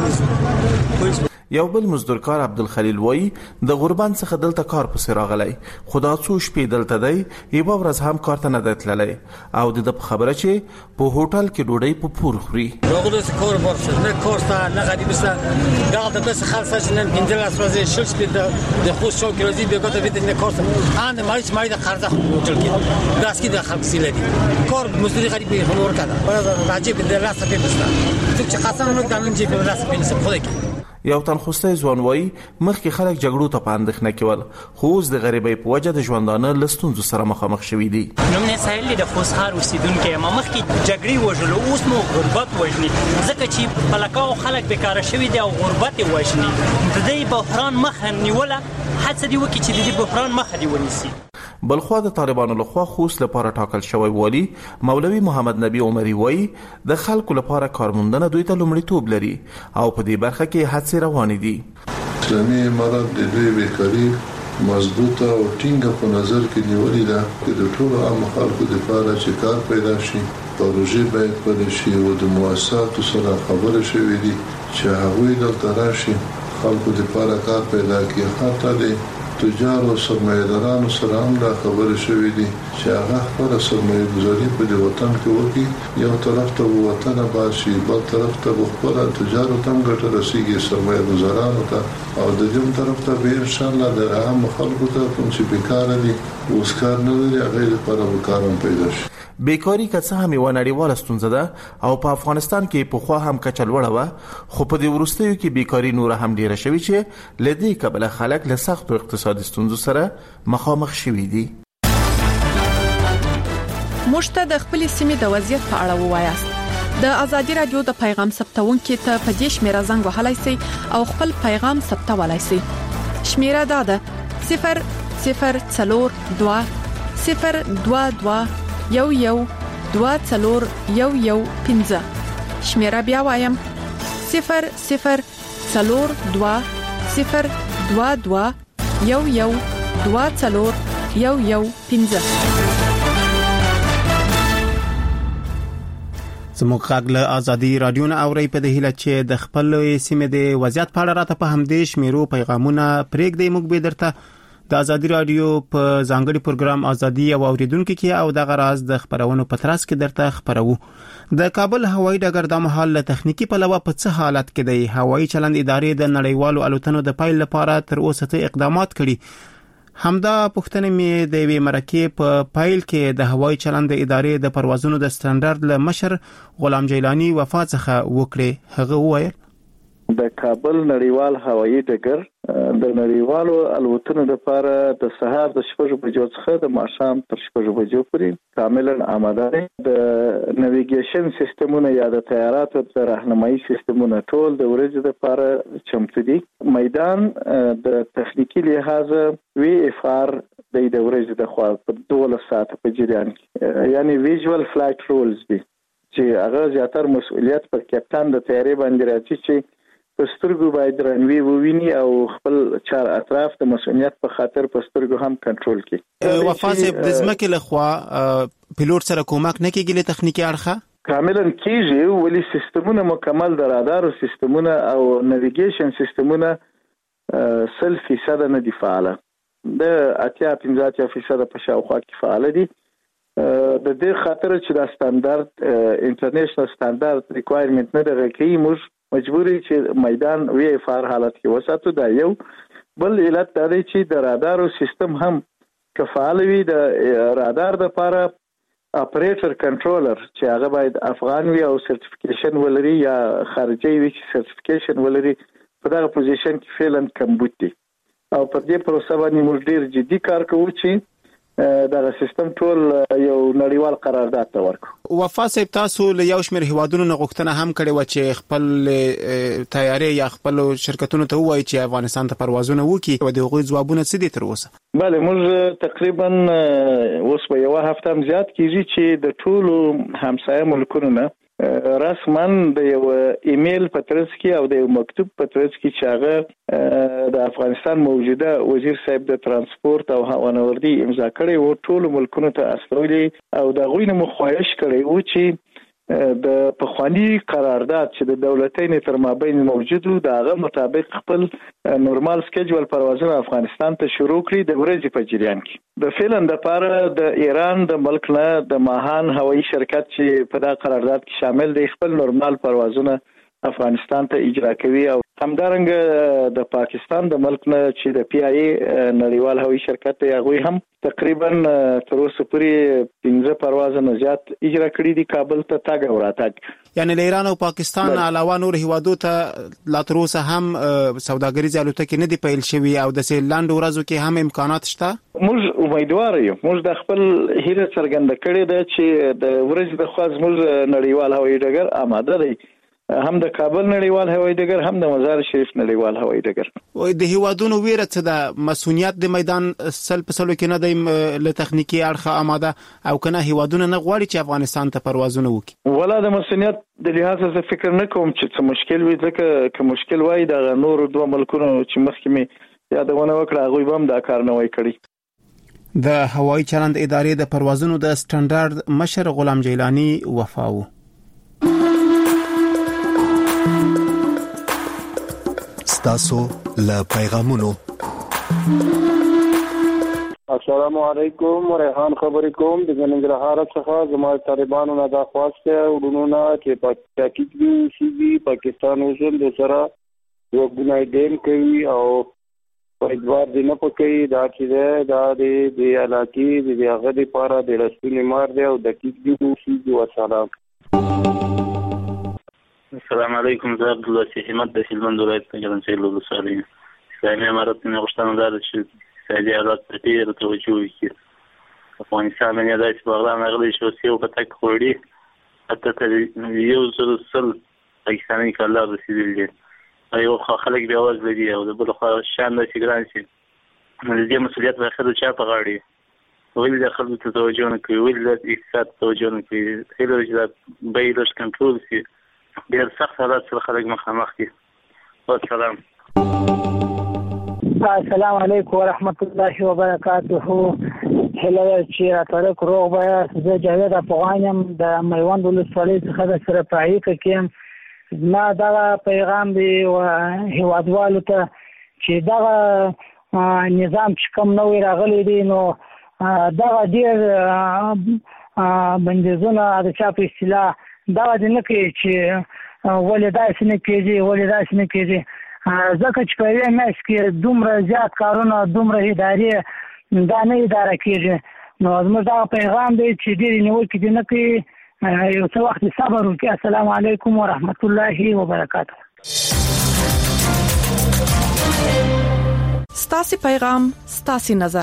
دي. یو بل مزدورکار عبدالخلیل وای د غربان څخه دلته کار پسې راغلی، خدا څو شپې دلته دی، یوه ورځ هم کار ته نه دی تللی او د خبره چې په هوټل کې ډوډۍ په پور خوري. راغلو چې کار ورشه نه کار ته نه غریب است دغه بس خالصه چې نن 15 ورځې شل شپې د خوش شو کې راځي بیګه ته ویل نه کار ته اند مای د قرضه هوټل کې داس کې د خلک سیلې کار مزدوري غریب خلور کړه راځي په لاس په پستا چې قسم نو دامن چې په لاس په نسب خو کې. یو تنخوسته ځوان وای مخکې خلک جګړو ته پاندخ نه کول، خو اوس د غریبۍ په وجه د ژوندانه لستونزو سره مخامخ شوي دي. نوم نه سهیل د خوستهار اوسیدونکو یم، مخکې جګړې وژلو اوس مو غربت وژني ځکه چې پلکاو خلک بیکاره شوي دي او غربت وژني. د دې بحران مخه نیوله هڅه دی وکړي چې د دې بحران مخه دی ونیسي. بلخوا د طالبانو لخوا خوست لپاره ټاکل شوی والی مولوي محمد نبی عمری وای د خلکو لپاره کارموندنه دوی ته لومړیتوب لري او په دې برخه کې هڅې روانې دي. اسلامي امارت د دوی بیکاری مضبوطه او ټینګه په نظر کې نیولې ده چې د ټولو عام خلکو لپاره چې کار پیدا شي، پروژې باید پیدا شي او د مؤسساتو سره خبرې شوې دي چې هغوی دلته راشي خلکو لپاره کار پیدا کړي. حتی د تجارو سرمایه‌دارانو سره هم دا خبرې شوې دي چې هغه خپل سرمایه گذاري په دې وطن کې وکړي، یو طرف ته وطن باشي بل طرف ته خپل تجارو تم ګټه رسیږي سرمایه گذارانو ته او د دې طرف ته به ان شاء الله د عام خلکو ته کوم چې بیکاره دي اوس کار نه لري هغه لپاره کارم پیدا شي. بیکاری که څه هم یو نړیواله ستونزه ده او په افغانستان کې په خوا هم کچه لوړه وه، خو په دې وروستیو کې بیکاری نوره هم ډیره شوې چې له دې کبله خلک له سختو اقتصادي ستونزو سره مخامخ شوي دي. موږ ته د خپلې سیمې د وضعیت په اړه ووایاست. د ازادي رادیو د پیغام ثبتونکو ته په دې شمیره زنګ وهلای شئ او خپل پیغام ثبتولای شئ. شمیره دا ده 004 2 یو 24115. شمیره بیا وایم 004 2 یو 24115. زموږ غږ له ازادي رادیو نه اوري په دې هیله چې د خپل سیمې د وضعیت په اړه راته په همدې شمیرو پیغامونه پرېږدئ. موږ به درته د ازادي رادیو په ځانګړي پروګرام ازادي او اوریدونکو کې او د غراز د خبرونو په ترڅ کې درته خبرو. د کابل هوایي ډګر د مهال له تخنیکی پلوه په څه حالت کې دی؟ هوایي چلند ادارې د نړیوالو الوتنو د پایل لپاره تر اوسه ته اقدامات کړي. همدا پوښتنه مې د وی مرکه په پایل کې د هوایي چلند ادارې د پروازونو د سټانډرډ له مشر غلام جیلانی وفات څخه وکړه. هغه وویل د کابل نړیوال هوایي ډګر د نړیوالو الوتنو لپاره د سهار د 6 بجو څخه د ماښام تر 6 بجو پورې کاملا آماده دي. د نیویګیشن سیستمونه یا د طیاراتو د راهنمایي سیستمونه ټول د ورځې لپاره چمتو دي. میدان د تخنیکی لحاظ وی اف ار د ورځې د خوا په 12 ساعت په جریان کې یعنی ویژوال فلایټ رولز دي چې هغه زیاتر مسؤلیت پر کپټان د طیارې باندې راځي چې پسترګو باید رنوي وویني او خپل چار اطراف د مسؤلیت په خاطر پسترګو هم کنټرول کړي. وفاصله د ځمکې لخوا پیلوټ سره کومک نه کیږي له تخنیکی اړخه کاملا کیږي ولی سیستمونه مکمل د رادار سیستمونه او نیویګیشن سیستمونه 100% نه دي فعال. د 85% په شاوخوا کې فعال دي. د دې خاطر چې د ستاندرد انټرنیشنل ستاندرد ریکوایرمنت نه درکې موږ مجبوري چې میدان وی اف ار حالت کې وساتو. دا یو بل علت دا دی چې د رادار سیستم هم کفاله وي. د رادار د لپاره اپریټر کنټرولر چې هغه باید افغان وي او سرټیفیکیشن ولري یا خارجي وي چې سرټیفیکیشن ولري په دغه پوزیشن کې فعلا کمبود دي او په دې پروسه باندې موږ ډیر جدي کار کوو چې دا سیستم ټول یو نړیوال قرارداد ته ورکو. وفاصله تاسو له یو شمېر هیوادونو نه غوښتنه هم کړې و چې خپل تیارې یا خپل شرکتونو ته وایي چې افغانستان ته پروازونه وکړي او د هغوی ځوابونه څه دي تر اوسه؟ بله موږ تقریبا اوس په یو هفته هم زیات کیږي چې د ټولو همسایه ملکونو نه رسما د یو ایمیل په ترڅ کې او د یو مکتوب په ترڅ کې چې هغه د افغانستان موجوده وزیر صاحب د ترانسپورت او هوانوردی امضا کړی و ټول ملکونو ته استولی او د غوینه مخواهش کړی و چې د پخوانی قرارداد چې د دولتین تر مابین موجودو دغه مطابق خپل نورمال سکیجول پروازونه افغانستان ته شروع کړي د ورځې په جریان کې. د فعلن د لپاره د ایران د ملک نه د ماهان هوایي شرکت چې په دا قرارداد کې شامل دی خپل نورمال پروازونه افغانستان ته اجرا کوي او همدارنګه د پاکستان د ملک نه چې د پی آی نړیوال هوایي شرکت دی هغه هم تقریبا تر اوسه پورې 15 پروازونه زیات اجرا کړي دي کابل ته تاګ او راتګ. یعنی له ایران او پاکستان علاوه نور هیوادو ته لا تر اوسه هم سوداګریز الوتکې نه دي پیل شوي او د سیلاند ورځو کې هم امکانات شته. موږ امیدوار یو موږ د خپل هیله څرګنده کړې ده چې د ورځې د خواز موږ نړیوال هوایي ډګر آماده دی هم د کابل نړیوال هوایي ډګر هم د مزار شریف نړیوال هوایي ډګر. او د هیوادونو ویره څه ده مسؤلیت د میدان سل په سلو کې نه دی له تخنیکی اړخه آماده او کنه هیوادونه نه غواړي چې افغانستان ته پروازونه وکړي؟ ولا د مسؤلیت د لحاظ څخه فکر نه کوم چې څه مشکل وي ځکه که مشکل وای د نور دوه ملکونو چې مخکې می یادونه وکړه هغه هم دا کار نه وای کړی. د هوایي چلند ادارې د پروازونو د سټانډرد مشر غلام جیلانی وفاو. ستاسو له پیغامونو. السلام علیکم ریحان خبرې کوم د ننګرهار څخه. زما طالبانو نه دا خواسته ورونونه چې په تحقیق دی چې پاکستان اوسل د سره یو ګناه دیم کوي او په ادوار دی نه پکې دا چې دا د علاقې د هغه لپاره د رسمي مار دی او د تحقیق دی چې وسلام. السلام علیکم زه عبدالله احمد د هلمند ولایت جلنسیل ولسوالۍ اسلامي امارت نه غوښتنه ده چې سعودي عرب ته ډېره توجه وکړي. افغانستان باندې داسې بغلان راغلی چې اوس یو په تک خوړي حتی تر 100 پاکستاني کالر رسېدلي دي. یو خلک بیا وزله دي او د بل خوا شان داسې ګران شي د دې مسؤلیت په اخر د چا په غاړه وي؟ ولې د خلکو ته توجه نه کوي؟ ولې د اقتصاد توجه نه کوي؟ هیله چې دا بیې لږ کنټرول شي. ډېر سخت حالات سره خلک مخامخ دي. والسلام. السلام علیکم ورحمت الله وبرکاته. هله چې راتلک روغ بیا زه جاوید افغان یم د میوند ولسوالۍ څخه د سرپایي کې ما دا پیغام دی هیوادوالو ته چې دا نظام چې کوم نوې راغلی دی نو دا ډېر بندیزونه د چا په اصطلاح دا د نه کوي چې ولې داسې نه کېږي ځکه چې په یوه میاشت کې دومره زیات کارونه دومره ادارې دا نه اداره کېږي نو زموږ دا پیغام دی چې ډېرې نیوکې دې نه کوي یو څه وخت صبر وکړي. السلام علیکم ورحمت الله وبرکاته. ستاسو پیغام ستاسو نظر.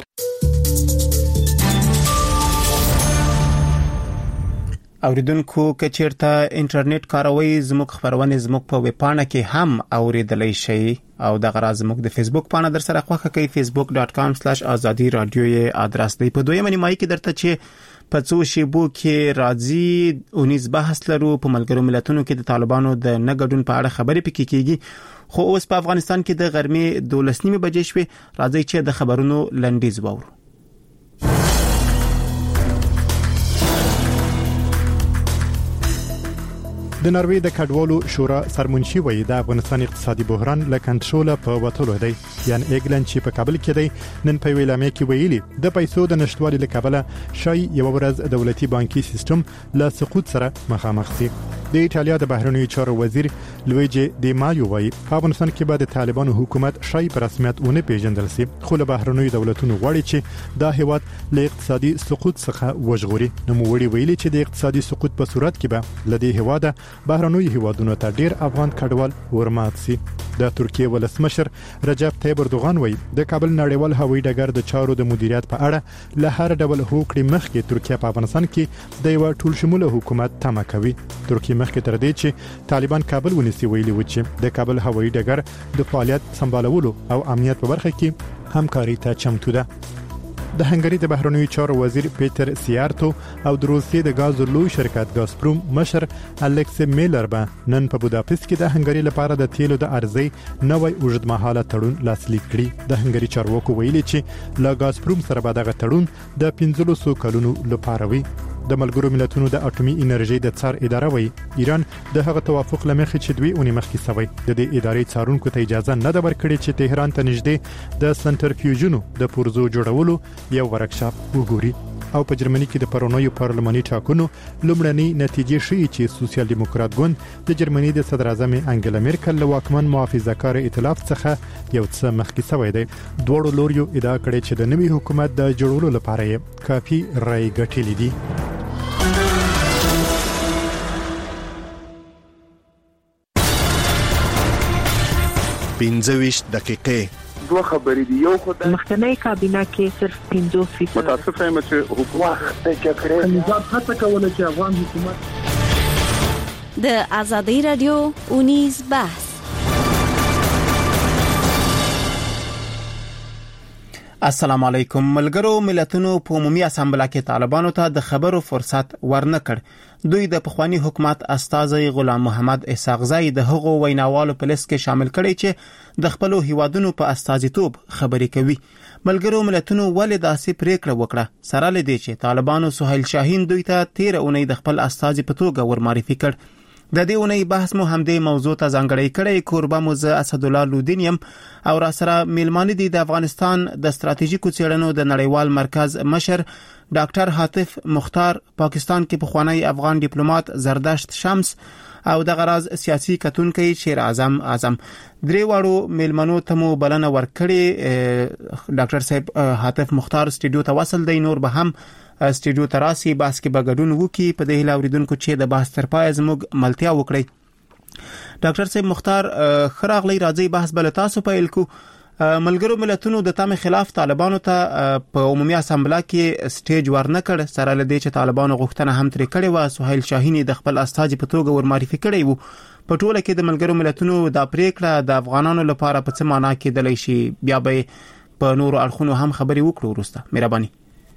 اوریدونکو کچیرته انټرنیټ کاروي زموږ خبرونه زموږ په ویب پاڼه کې هم اوریدلای شئ او د غراز زموږ د فیسبوک پاڼه در سره خوښه کوي facebook.com/azadi radio یې ادرس دی. په دویمه نیمایي کې درته چې په څو شیبو کې راځي 19 بحث لرو په ملګرو ملتونو کې د طالبانو د نګډون په اړه خبرې پکې کیږي. خو اوس په افغانستان کې د غرمې 12:30 بجې شوې. راځي چې د خبرونو لنډیز واورو. د ناروې د کډوالو شورا سرمنشي وایي د افغانستان اقتصادي بحران له کنټروله په وټولو دی. یان ایګلند چې په کابل کې دی نن په ویلامه کې ویلي د پیسو د نشټوالي له کبله شای یو ورځ دولتي بانکي سیستم له سقوط سره مخامخ شي. د ایټالیا د بهرنیو چارو وزیر لویجی دی مایو وایي په افغانستان کې بعد طالبانو حکومت شای په رسمیت ونه پیژندل سي. خو له بهرنیو دولتونو غواړي چې دا هیواد له اقتصادي سقوط څخه وژغوري. نو موړي ویلي چې د اقتصادي سقوط په صورت کې به لدی هیواده بهرنیو هیوادونو ته ډیر افغان کډوال ورمات سي. د ترکیه ولسمشر رجب طیب اردوغان وایي د کابل نړیوال هوایي ډګر د چارو د مدیریت په اړه له هر ډول هوکړې مخکې ترکیه په افغانستان کې د یو ټول شموله حکومت تمه کوي. ترکیه مخکې تر دې چې طالبان کابل ونیسي ویلي و چې د کابل هوایي ډګر د فعالیت سمبالولو او امنیت په برخه کې همکاري ته چمتو ده. د هنګری د بهرنیو چارو وزیر پیټر سیارتو او د روسیې د غاز لوی شرکت غازپروم مشر الکس میلر به نن په بوداپست کې د هنګری لپاره د تیلو د ارزي نوې اوږدمهاله تړون لاسلیک کړي. د هنګری چارواکو ویلي چې له غازپروم سره به دغه تړون د 1500 کلونو لپاره وي. د ملګرو ملتونو د اټومي انرژي د څار اداره وایي ایران د هغه توافق لمخې چې دوی اونې مخکې سوي د دې ادارې څارونکو ته اجازه نه ده ورکړې چې تهران ته نږدې د سنټرفیوژونو د پورزو جوړولو یو ورکشاپ وګوري. او په جرمني کې د پرونیو پارلماني ټاکنو لومړنۍ نتیجې ښیي چې سوسیال دیموکرات ګوند د جرمني د صدر اعظم انګلا میرکل له واکمن محافظه‌کار ائتلاف څخه یو څه مخکې شوی دی. دوړو لوریو ادعا کړې چې د نوي حکومت د جوړولو لپاره یې کافي رای ګټلې دي. 25 دقیقې دوه خبرې دی. یو خدای مخکنی کابینه کې صرف 50% متاسفه یم چې حکومت جګړه نظام هڅه کوله چې افغان حکومت د آزادۍ رادیو 19 بحث. السلام علیکم. ملګرو ملتونو په عمومي اسامبله کې طالبانو ته د خبرو فرصت ورنکړ. دوی د پخوانی حکومت استازي غلام محمد اسحاقزی د هغو ویناوالو په لیست کې شامل کړي چې د خپل هیوادونو په استازیتوب خبرې کوي. ملګرو ملتونو ولې داسې پریکړه وکړه سره لدې چې طالبانو سهیل شاهین دوی ته 13 اونۍ د خپل استازي په توګه ورمعرفي کړ. د دې اونۍ بحث مو همدې موضوع ته ځانګړی کړی. کوربه مو زه اسد الله لودین یم او را سره میلمانه دي د افغانستان د ستراتیژیکو څېړنو د نړیوال مرکز مشر ډاکټر حاتف مختار، پاکستان کې پخوانی افغان ډیپلوماټ زردشت شمس او د غراز سیاسي کتونکي شیر اعظم. درې واړو میلمنو ته مو بلنه ورکړې. ډاکټر صاحب حاتف مختار سټوډیو ته وصل دی، نور به هم سټوډیو ته راسي بحث کې بغډون وکي. په دې لاوریدونکو چې د بحث تر پای زموږ ملتیا وکړي. ډاکټر صاحب مختار خراغلی راځي بحث بل تاسو پیل کو. ملګرو ملتونو د تام خلاف طالبانو ته په عمومي اسامبله کې سټیج ورنکړ سره لدې چې طالبانو غوښتنه هم ترې کړې و سهیل شاهین د خپل استازي په توګه ورمعرفي کړی وو. په ټوله کې د ملګرو ملتونو دا پریکړه د افغانانو لپاره په څه معنی کې دلای شي؟ بیا به په نورو اړخونو هم خبرې وکړو. وروسته مهرباني.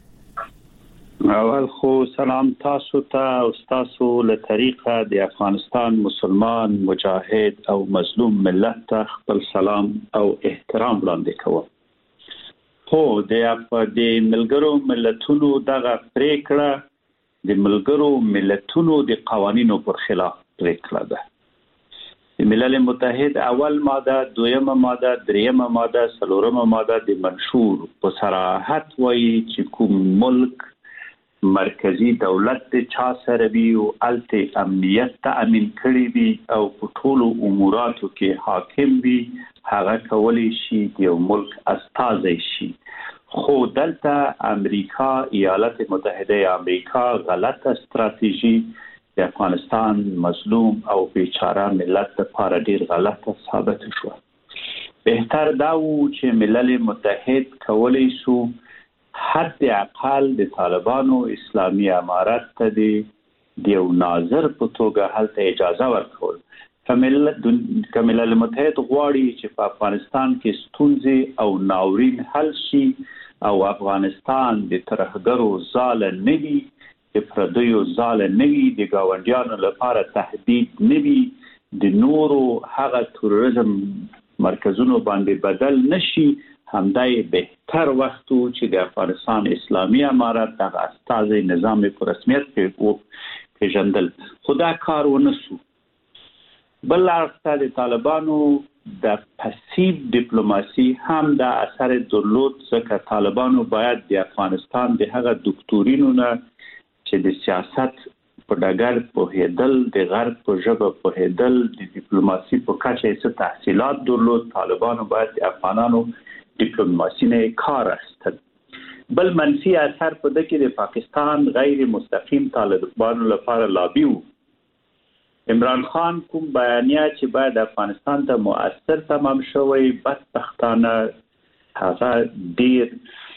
اول خو سلام تاسو ته او تاسو له طریقه د افغانستان مسلمان مجاهد او مظلوم ملت ته خپل سلام او احترام وړاندې کوم. خو د ملګرو ملتونو دغه پریکړه د ملګرو ملتونو د قوانینو پر خلاف پریکړه ده. د ملل متحد اول ماده، دویمه ماده، دریمه ماده، څلورمه ماده د منشور په صراحت وایي چې کوم ملک مرکزی دولت د چا سره وي او الته امنیت تامین کړی وي او په ټولو اموراتو کې حاکم وي، هغه کولی شي د یو ملک استازی شي. خو دلته امریکا، ایالات متحده امریکا غلطه استراتیژي د افغانستان مظلوم او بیچاره ملت لپاره ډیر غلطه ثابت شو. بهتر دا و چې ملل متحد کولی شو حد اقل د طالبانو اسلامي امارت ته د یو ناظر په توګه هلته اجازه ورکول. کملل متحد غواړي چې په افغانستان کې ستونزې او ناورین حل شي او افغانستان د ترهګرو ځاله نه وي، د پردیو ځاله نه وي، د ګاونډیانو لپاره تهدید نه وي، د نورو هغه تروریزم مرکزونو باندې بدل نشي. همدای بهتر وخت چې د افغانستان اسلامي امارت د استازي نظام په رسمیت پیژندل، خدا کار ونسو. بل اړخ د طالبانو د پسیو ډیپلوماسي هم د اثر درلود، ځکه طالبانو باید د افغانستان د هغه دکتورینو نه چې د سیاست په ډګر پوهېدل، د غرب په ژبه پوهېدل، د ډیپلوماسي په کچه څه تحصیلات درلود، طالبانو باید د افغانانو ډیپلوماسي نه کار اخیستل. بل منفي اثر په دې کې د پاکستان غیر مستقیم طالبانو لپاره لابي و. عمران خان کوم بیانیه چې باید افغانستان ته مؤثر تمام شوی، بدبختانه هغه ډیر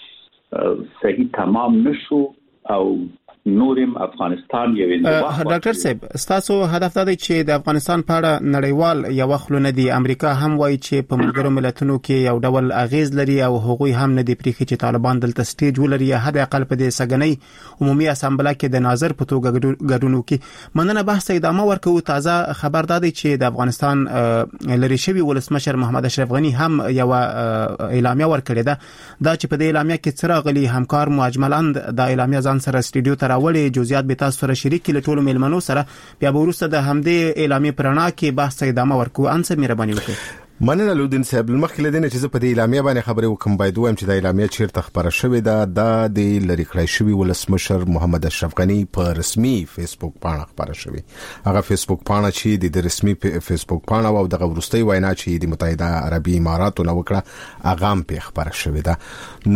صحیح تمام نشو او نورم افغانستان یو ډاکټر صاحب، تاسو هدف دا دی چې د افغانستان په اړه نړیوال یو خلونه دي. امریکا هم وایي چې په ملګرو ملتونو کې یو ډول اغیز لري او هغوی هم نه دي پریخي چې طالبان دلته سټیج ولري، یا حد اقل په دې سګنۍ عمومي اسامبله کې د ناظر په توګه ګډون وکړي. مننه، بحث ادامه ورکوو. تازه خبر دا دی چې د افغانستان لری شوی ولسمشر محمد اشرف غنی هم یو اعلامیه ورکړې ده، دا چې په دې اعلامیه کې څراغلي همکار مجملاند د اعلامیه ځان سره سټډیو راوړي. جزئیات به تاسو سره شریک کړي ټولو ملمنو سره، بیا به وروسته د همدې اعلامیې پرانا کې بحث ادامه ورکو. انسه مهرباني وکړئ. مننه لودین صاحب. مخکې لدینه چې په دې اعلامیه باندې خبرې وکم، باید وایم چې د اعلامیه چیرته خبره شوې ده د لری کړی شوی ولسمشر محمد اشرف غنی په رسمي فیسبوک پاڼه خبره شوې. هغه فیسبوک پاڼه چې د رسمي فیسبوک پاڼه او د ورستۍ وینا چې د متحده عربي اماراتو نو وکړه اغام په خبره شوې ده.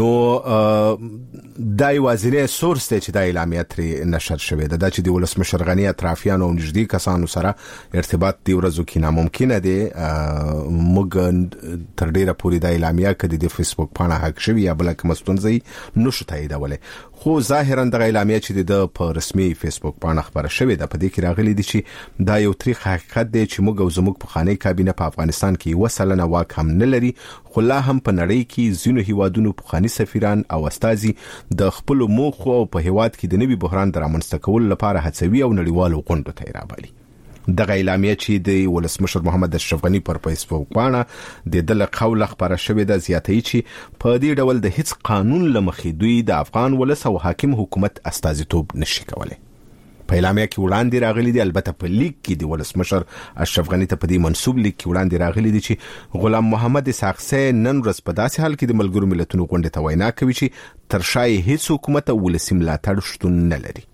نو دای وزیر سورس ته چې د اعلامیه تر نشر شوې ده چې د ولسمشر غنی اطرافیانو او نږدې کسانو سره ارتباط دی ورځو کې ناممکن دی. موږ تر ډیره پورې د اعلامیه کې د فیسبوک پاڼه حق شوی یا بل کوم ستونزې نشو تاییدولې، خو ظاهرا د اعلامیه چې د په رسمي فیسبوک پاڼه خبره شوې ده په دې کې راغلي دي چې دا یو تاریخ حقیقت دی چې موږ او زموږ په خانه کابینه په افغانستان کې وسلنه واک هم نه لري، خو لا هم په نړۍ کې ځینو هیوادونو په خاني سفیران او استازي د خپل موخو او په هیواد کې د نوي بحران د رامنځته کولو لپاره هڅوي او نړیوالو غونډو ته رابلي. د اعلامیه چې د ولسمشر محمد اشرف غنی پر فیسبوک باندې د دل قول خبره شوې ده زیاتې چې په دې ډول د هیڅ قانون لمخې دوی د افغان ولس او حاکم حکومت استازیتوب نشي کولای. په اعلامیه کې وړاندې راغلي دي، البته په لیک کې د ولسمشر اشرف غنی ته په دې منسوب لیک کې وړاندې راغلي دي چې غلام محمد اسحاقزی نن ورځ په داسې حال کې د ملګرو ملتونو غونډې ته وینا کوي چې تر شای هیڅ حکومت او ولسي ملاتړ شتون نه لري.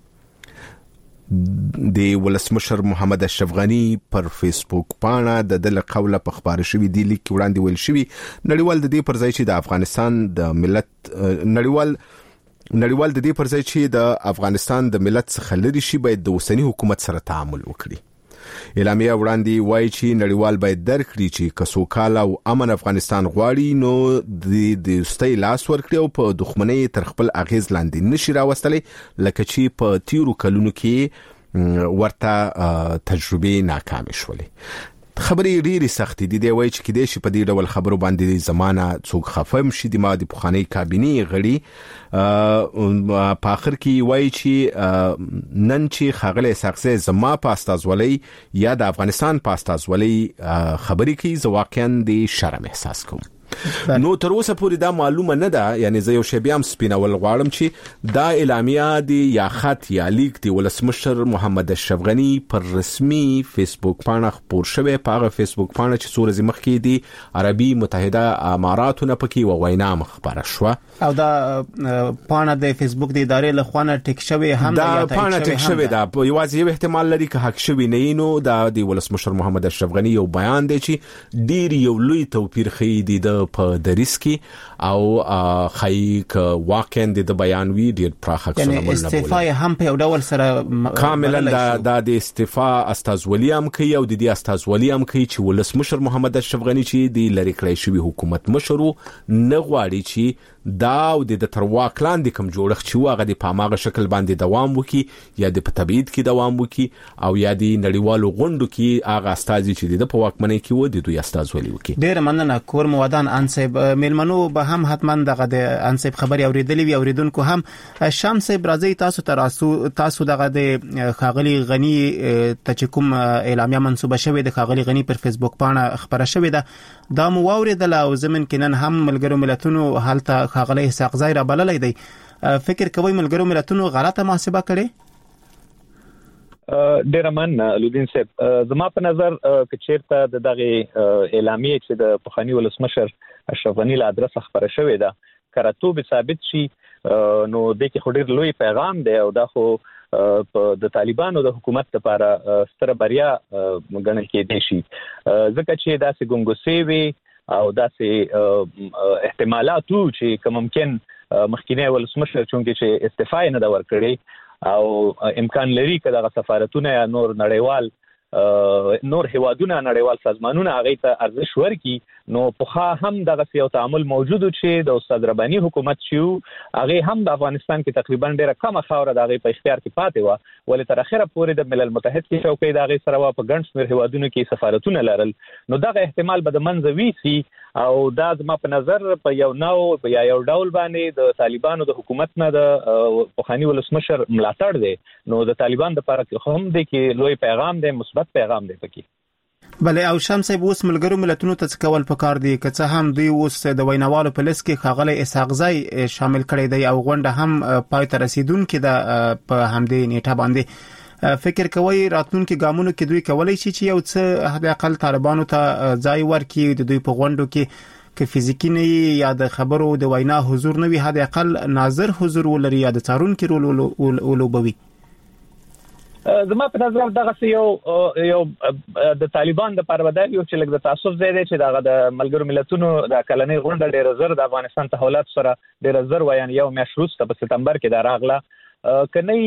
د ولسمشر محمد اشرف غنی پر فیسبوک پاڼه د دل قوله په خبره شوی دی لیک وړاندې ویل شوی نړیوال د دې پر ځای چې د افغانستان د ملت نړیوال د دې پر ځای چې د افغانستان د ملت څخه لري شي باید د اوسنی حکومت سره تعامل وکړي. اعلامیه وړاندې وایي چې نړیوال باید درک کړي چې کسوکاله او امن افغانستان غواړي نو د دوستۍ لاس ورکړي او په دښمنۍ تر خپل اغیز لاندې نشي راوستلی لکه چې په تیرو کلونو کې ورته تجربه ناکامه شولې. خبرې ډېری سختې دي. دی وایي چې کېدای شي په دې ډول خبرو باندې زمانه څوک خفه شي. د ما د پخوانۍ کابینې غړي په اخر کې وایي چې نن چې ښاغلی اسحاقزی زما په استازولۍ یا د افغانستان په استازولۍ خبرې کوي، زه واقعا د شرم احساس کوم. نو تر اوسه پورې دا معلومه نه ده، یعنی زه یو شی بیا هم سپینول غواړم چې دا اعلامیه دی یا خط یا لیک دی ولسمشر محمد اشرف غنی پر رسمي فیسبوک پاڼه خپور شوی. په هغه فیسبوک پاڼه چې څو ورځې مخکې دی عربي متحده اماراتو نه پکې وینا خبره شوه او دا پاڼه د فیسبوک د ادارې له خوا نه ټیک شوی هم دا پاڼه ټیک شوی دا یوازې یو احتمال لري که حق شوی نه نو دا د ولسمشر محمد اشرف غنی یو بیان دی چې ډیر یو لوی توپیر ښیي د په دریس کې او خای ک واقعا د بیان وی ډیر پراخه څه نه استعفا هم په یو ډول سره کاملا د استعفا استازولي هم کوي او د دې استازولي هم کوي چې ولسمشر محمد اشرف غنی چې د لری کړی شوی حکومت مشرو نه غواړي چې دا او د ترواک لاندې کوم جوړښت چې واغه د پاماغه شکل باندې دوام وکي یا د تبعید کې دوام وکي او یا د نړیوالو غونډو کې هغه استازي چې د په واکمنۍ کې و د دوی استازولي وکي. ډیر مننه کور موادان انصب ملمنو به هم حتما دغه د انصب خبري اوریدلې وي اوریدونکو هم شمس برازي تاسو دغه د خاغلی غنی ته کوم اعلامیه منسوبه شوې د خاغلی غنی پر فیسبوک باندې خبره شوې ده دا مو اوریدل او زمين کې نن هم ملګرو ملتونو حالت خاغلی اسحاق زای را بللې دی فکر کوي ملګرو ملتونو غلطه محاسبه کړي؟ ډیر من لودین صاحب زما په نظر کچیرته د دغه اعلامیه چې د پخوانی ولسمشر اشرف غنی له ادرسه خبره شوې ده کراتو به ثابت شي نو د کې خډیر لوی پیغام دی او دا خو د طالبانو د حکومت لپاره ستره بریا ګڼل کېدای شي ځکه چې داسې ګونګوسې وي او داسې احتمالاتو چې کوم ممکن مخکینی ولسمشر چې استعفا نه دا ورکړي او امکان لري چې دغه سفارتونه یا نور نړیوال نور هوادونه نړیوال سازمانونه هغه ته ارزش ورکړي نو په هم دغه یو تعامل موجود چې د استاد رباني حکومت شو هغه هم د افغانستان کې تقریبا ډیره کمه خاوره دغه په اختیار کې پاتې و ولې تر اخره پورې د ملل متحد کې چوکۍ دغه سره په ګڼ شمېر هوادونو کې سفارتونه لرل نو دغه احتمال به د منځ ویسي او دا زما په نظر په یو نو یا یو ډول باندې د طالبانو د حکومت نه د پخوانی ولسمشر ملاتړ دی نو د طالبان د لپاره هم د کې لوی پیغام دی مثبت پیغام دی پکې. بله او شمس اوس ملګرو ملتونو ته کول پکار دي که څه هم دوی اوس د ویناوالو په لیست کې خاغلی اسحاق زای شامل کړي دی او غونډه هم پای ته رسیدونکې ده په همدې نیټه باندې فکر کوي راتلونکي ګامونو کې دوی کولای شي چې یو څه حد اقل طالبانو ته ځای ورکړي د دوی په غونډو کې که فزیکی نه یا د خبرو د وینا حضور نه وي حد اقل ناظر حضور ولري یا د څارونکو رول ولوبوي. زما په نظر دغه یو د طالبان د پرودای یو چې لږ د تعصب زیاده چې دغه د ملګرو ملتونو د کلنۍ غونډه ډېر زر د افغانستان تحولات سره ډېر زر وایي یو میاشت وروسته په سپتمبر کې دا راغله کني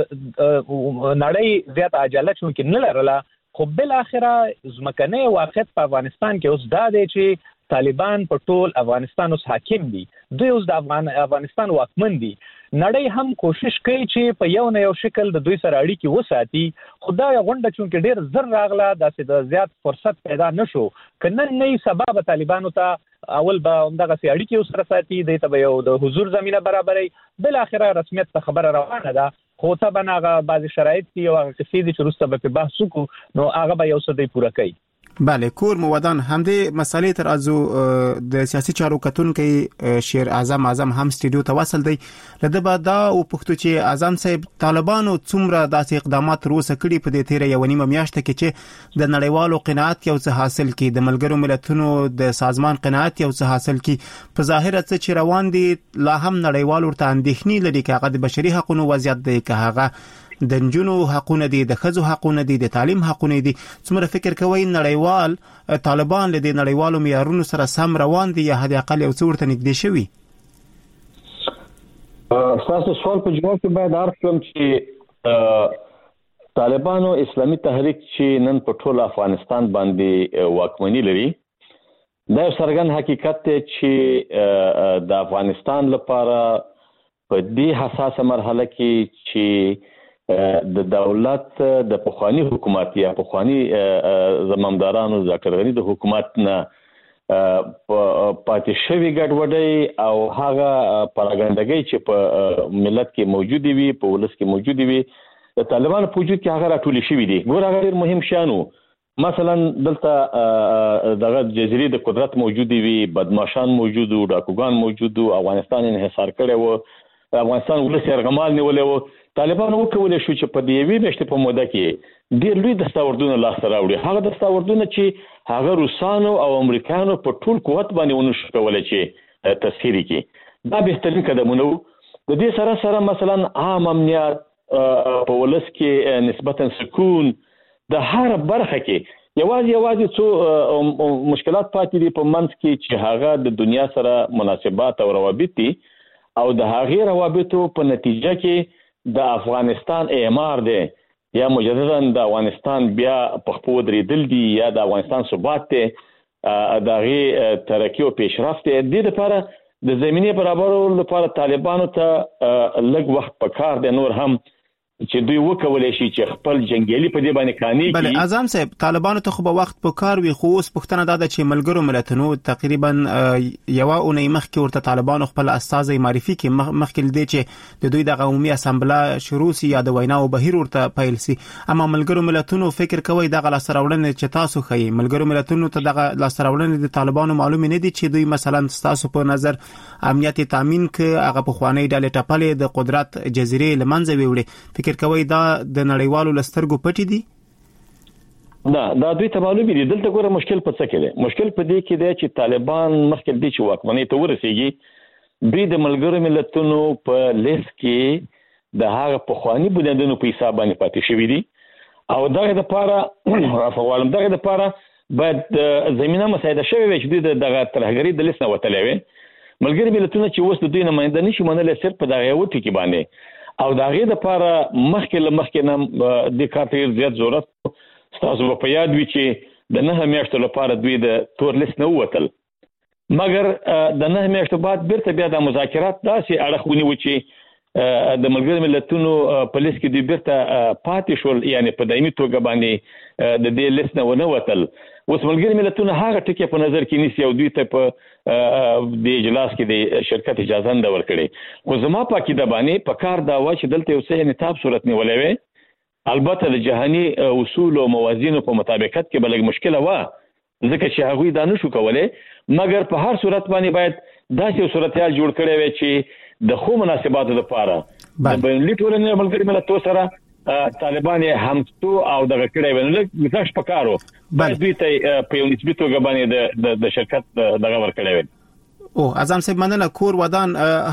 نړۍ زیات عجله چې نه لرله خو بل اخره زمکنه واقعیت په افغانستان کې اوس دا دی چې طالبان په ټول افغانستان اوس حاکم دي دوی اوس د افغانستان واکمن دي نړۍ هم کوشش کوي چې په یو نه یو شکل د دوی سره اړیکې وساتي خدای غونډه چې ډېر زر راغله داسې د زیات فرصت پیدا نشو کنه نه سبب طالبانو ته اول به همدغه اړیکې سره ساتي د ته یو د حضور زمينه برابرې بل اخره رسمیت ته خبره روانه ده خو ته بناغه بعض شرایط دي او هغه څه دي چې وروسته به بحث وکړو نو هغه به یو څه دی پوره کوي. بله کور موادان همدې مسالې تر ازو د سیاسي چارو کتونکو شیر اعظم هم سټډیو ته وصل دی لده بعد دا او پښتو چې اعظم صاحب طالبانو څومره داسې اقدامات روسه کړي په دې تیره یو نیمه میاشت کې چې د نړیوالو قناعت یو څه حاصل کړي د ملګرو ملتونو د سازمان قناعت یو څه حاصل کړي په ظاهر چې روان دي لا هم نړیوال ورته اندېښنې لري چې هغه د بشري حقوقو وضعیت دی که هغه د نجونو حقونه دي د ښځو حقونه دي د تعلیم حقونه دي څومره فکر کوي نړیوال طالبان له دې نړیوالو معیارونو سره سم روان دي یا حد اقل یو څه ورته نږدې شوي؟ تاسو سوال په جواب کې باید عرض کړم چې طالبانو اسلامي تحریک چې نن په ټول افغانستان باندې واکمني لري دا څرګند حقیقت دی چې د افغانستان لپاره په دې حساسه مرحله کې چې د دولت د پخوانی حکومت یا پخوانی زمامدارانو ډاکټر غنی د حکومت نه پاتې شوی ګډوډي او هغه پراګندګي چې په ملت کې موجود وي په ولس کې موجود وي د طالبانو په وجود کې هغه راټول شوی دي ګور هغه ډیر مهم شانو مثلا دلته دغه جزیره د قدرت موجود وي بدمعشان موجود او ډاکوګان موجود او افغانستان انحصار کړي وو افغانستان ولس یرغمال نیولې وو طالبانو وکولای شو چې په دې وی مشته په موده کې ډېر لوی دستاوردونه لاس راوړي هغه دستاوردونه چې هغه روسانو او امریکانو په ټول قوت باندې ونشو کولای چې تسخيري کې دا بهترین قدمونه د دې سره مثلا عام امنیت په ولس کې نسبتا سکون د هر برخه کې یوازې څو مشکلات پاتې دي په منځ کې چې هغه د دنیا سره مناسبات او روابط دي او د هغې روابطو په نتیجه کې د افغانستان اعمار دی یا مجددا د افغانستان بیا په خپل درېدل دي یا د افغانستان ثبات دی د هغې ترقي او پیشرفت دی. د لپاره د زمینې برابرولو لپاره طالبانو ته لږ وخت پکار دی نور هم چې دوی وکولای شي چې خپل جنگیالي په دې باندې کاني بله اعظم صاحب طالبانو ته خو به وخت په کار وي خو اوس پوښتنه دا ده چې ملګرو ملتونو تقریبا یوه اونۍ مخکې ورته طالبانو خپل استازی معرفي کړي مخکې دې چې د دوی د عمومي اسامبله شروع سي یا د ویناو بهیر ورته پیل سي اما ملګرو ملتونو فکر کوي دغه لاسته راوړنې چې تاسو ښیي ملګرو ملتونو ته دغه لاسته راوړنې د طالبانو معلومې نه دي چې دوی مثلا تاسو په نظر امنیت تامین کړي هغه پخوانی ډلې ټپلې د قدرت جزیرې لمنځه ویوړي فکر کوي دا د نړیوالو لسترګو پټي دي دا دوی ته معلومه دي. دلته ګوره مشکل په څه کې دی مشکل په دې کې دی چې طالبان مخکې دي چې واکمنۍ ته ورسیږي دوی د ملګرو ملتونو په لیست کې د هغه پخوانی بنیادونو په حساب باندې پاتې شوي دي او دغه لپاره باید زمينه مساعده شوي وي چې دوی دغه ترهګري د لیست نه وتلې وي. ملګري ملتونه چې اوس د دوی نماینده نشي منلی صرف په دغه یو ټکي باندې او د هغې دپاره مخکې نه د کار ته زیات ضرورت ستاسو به په یاد وي چې د 9 میاشتو لپاره دوی د تور لیست نه ووتل مګر د 9 میاشتو بعد بیرته بیا د مذاکرات داسې اړخ ونیو چې د ملګرو ملتونو په لیست کې دوی بیرته پاتې شول یعنی په دایمي توګه باندې د دې لیست نه ونه وتل. اوس ملګري ملتونه هغه ټکي په نظر کې نیسي او دوی ته په د اجلاس کې د شرکت اجازه نه ورکړي خو زما په عقیده باندې په کار دا و چې دلته یو څه نتاب صورت نیولې وي البته د جهاني اصول او موازینو په مطابقت کې بلګ مشکله و ځکه چې هغوی دا نشو کولای مګر په هر صورت باندې باید داسې یو صورتحال جوړ کړی وي چې د خو مناسباتو لپاره د بینالمللي ټولنې ملګري ملتونو سره طالبان همستو او دغه کړي ونه مزاج پکارو باید دوی ته په یو نسبي توګه باندې د شرکت دغه ورکړي وي اعظم صاحب مننه کور ودان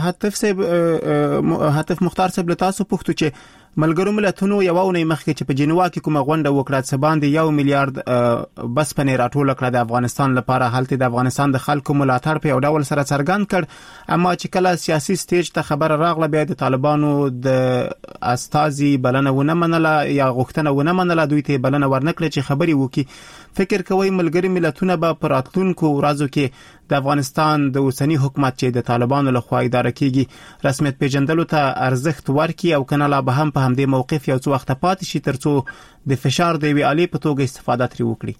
هاتف مختار صاحب تاسو پوښتنه چې ملګرو ملتونو یو اونۍ مخکې چې په جنیوا کې کومه غونډه وکړه چې باندې 1 میلیارډ بس پنې راټول کړه د افغانستان لپاره حالت د افغانستان د خلکو ملاتړ په یو ډول سره څرګند کړ اما چې کله سیاسي سټیج ته خبر راغله بیا د طالبانو د استازي بلنه ونه منله یا غوښتنه ونه منله دوی ته بلنه ورنکړه چې خبري وکړي فکر کوي ملګری ملتونه به پر راتلونکو ورځو کې د افغانستان د اوسنی حکومت چې د طالبانو لخوا اداره کیږي رسمیت پیژندلو ته ارزښت ورکړي او کنه لا به هم په همدې موقف یو څو وخت پاتې شي ترڅو د فشار دی وی علي په توګه استفاده ترې وکړي.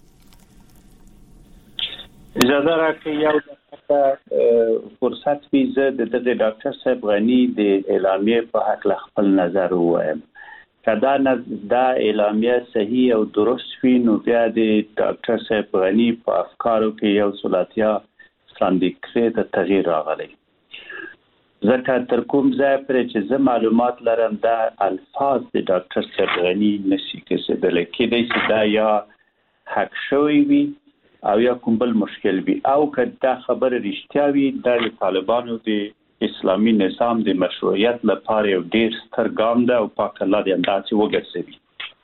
اجازه راکړئ یو فرصت ویزه د ډاکټر صاحب غنی د اعلامیې په حق خپل نظر وایم کدا دا اعلامیه صحیح او درست وي نو بیا د ډاکټر صاحب غنی په افکارو کې یو سلاتیا ستاندیکره د تغییر راغلی ځکه تر کوم ځای پرې چې زه معلومات لرم دا الفاظ د ډاکټر صاحب غنی نشي کېدلی کېدای شي دا یا حق شوی وي او یا کوم بل مشکل وي او که دا خبره رښتیا وي د طالبانو د اسلامي نظام د مشروعیت لپاره یو ډیر ستر ګام ده او پاک الله دې انداسې وګرځوي.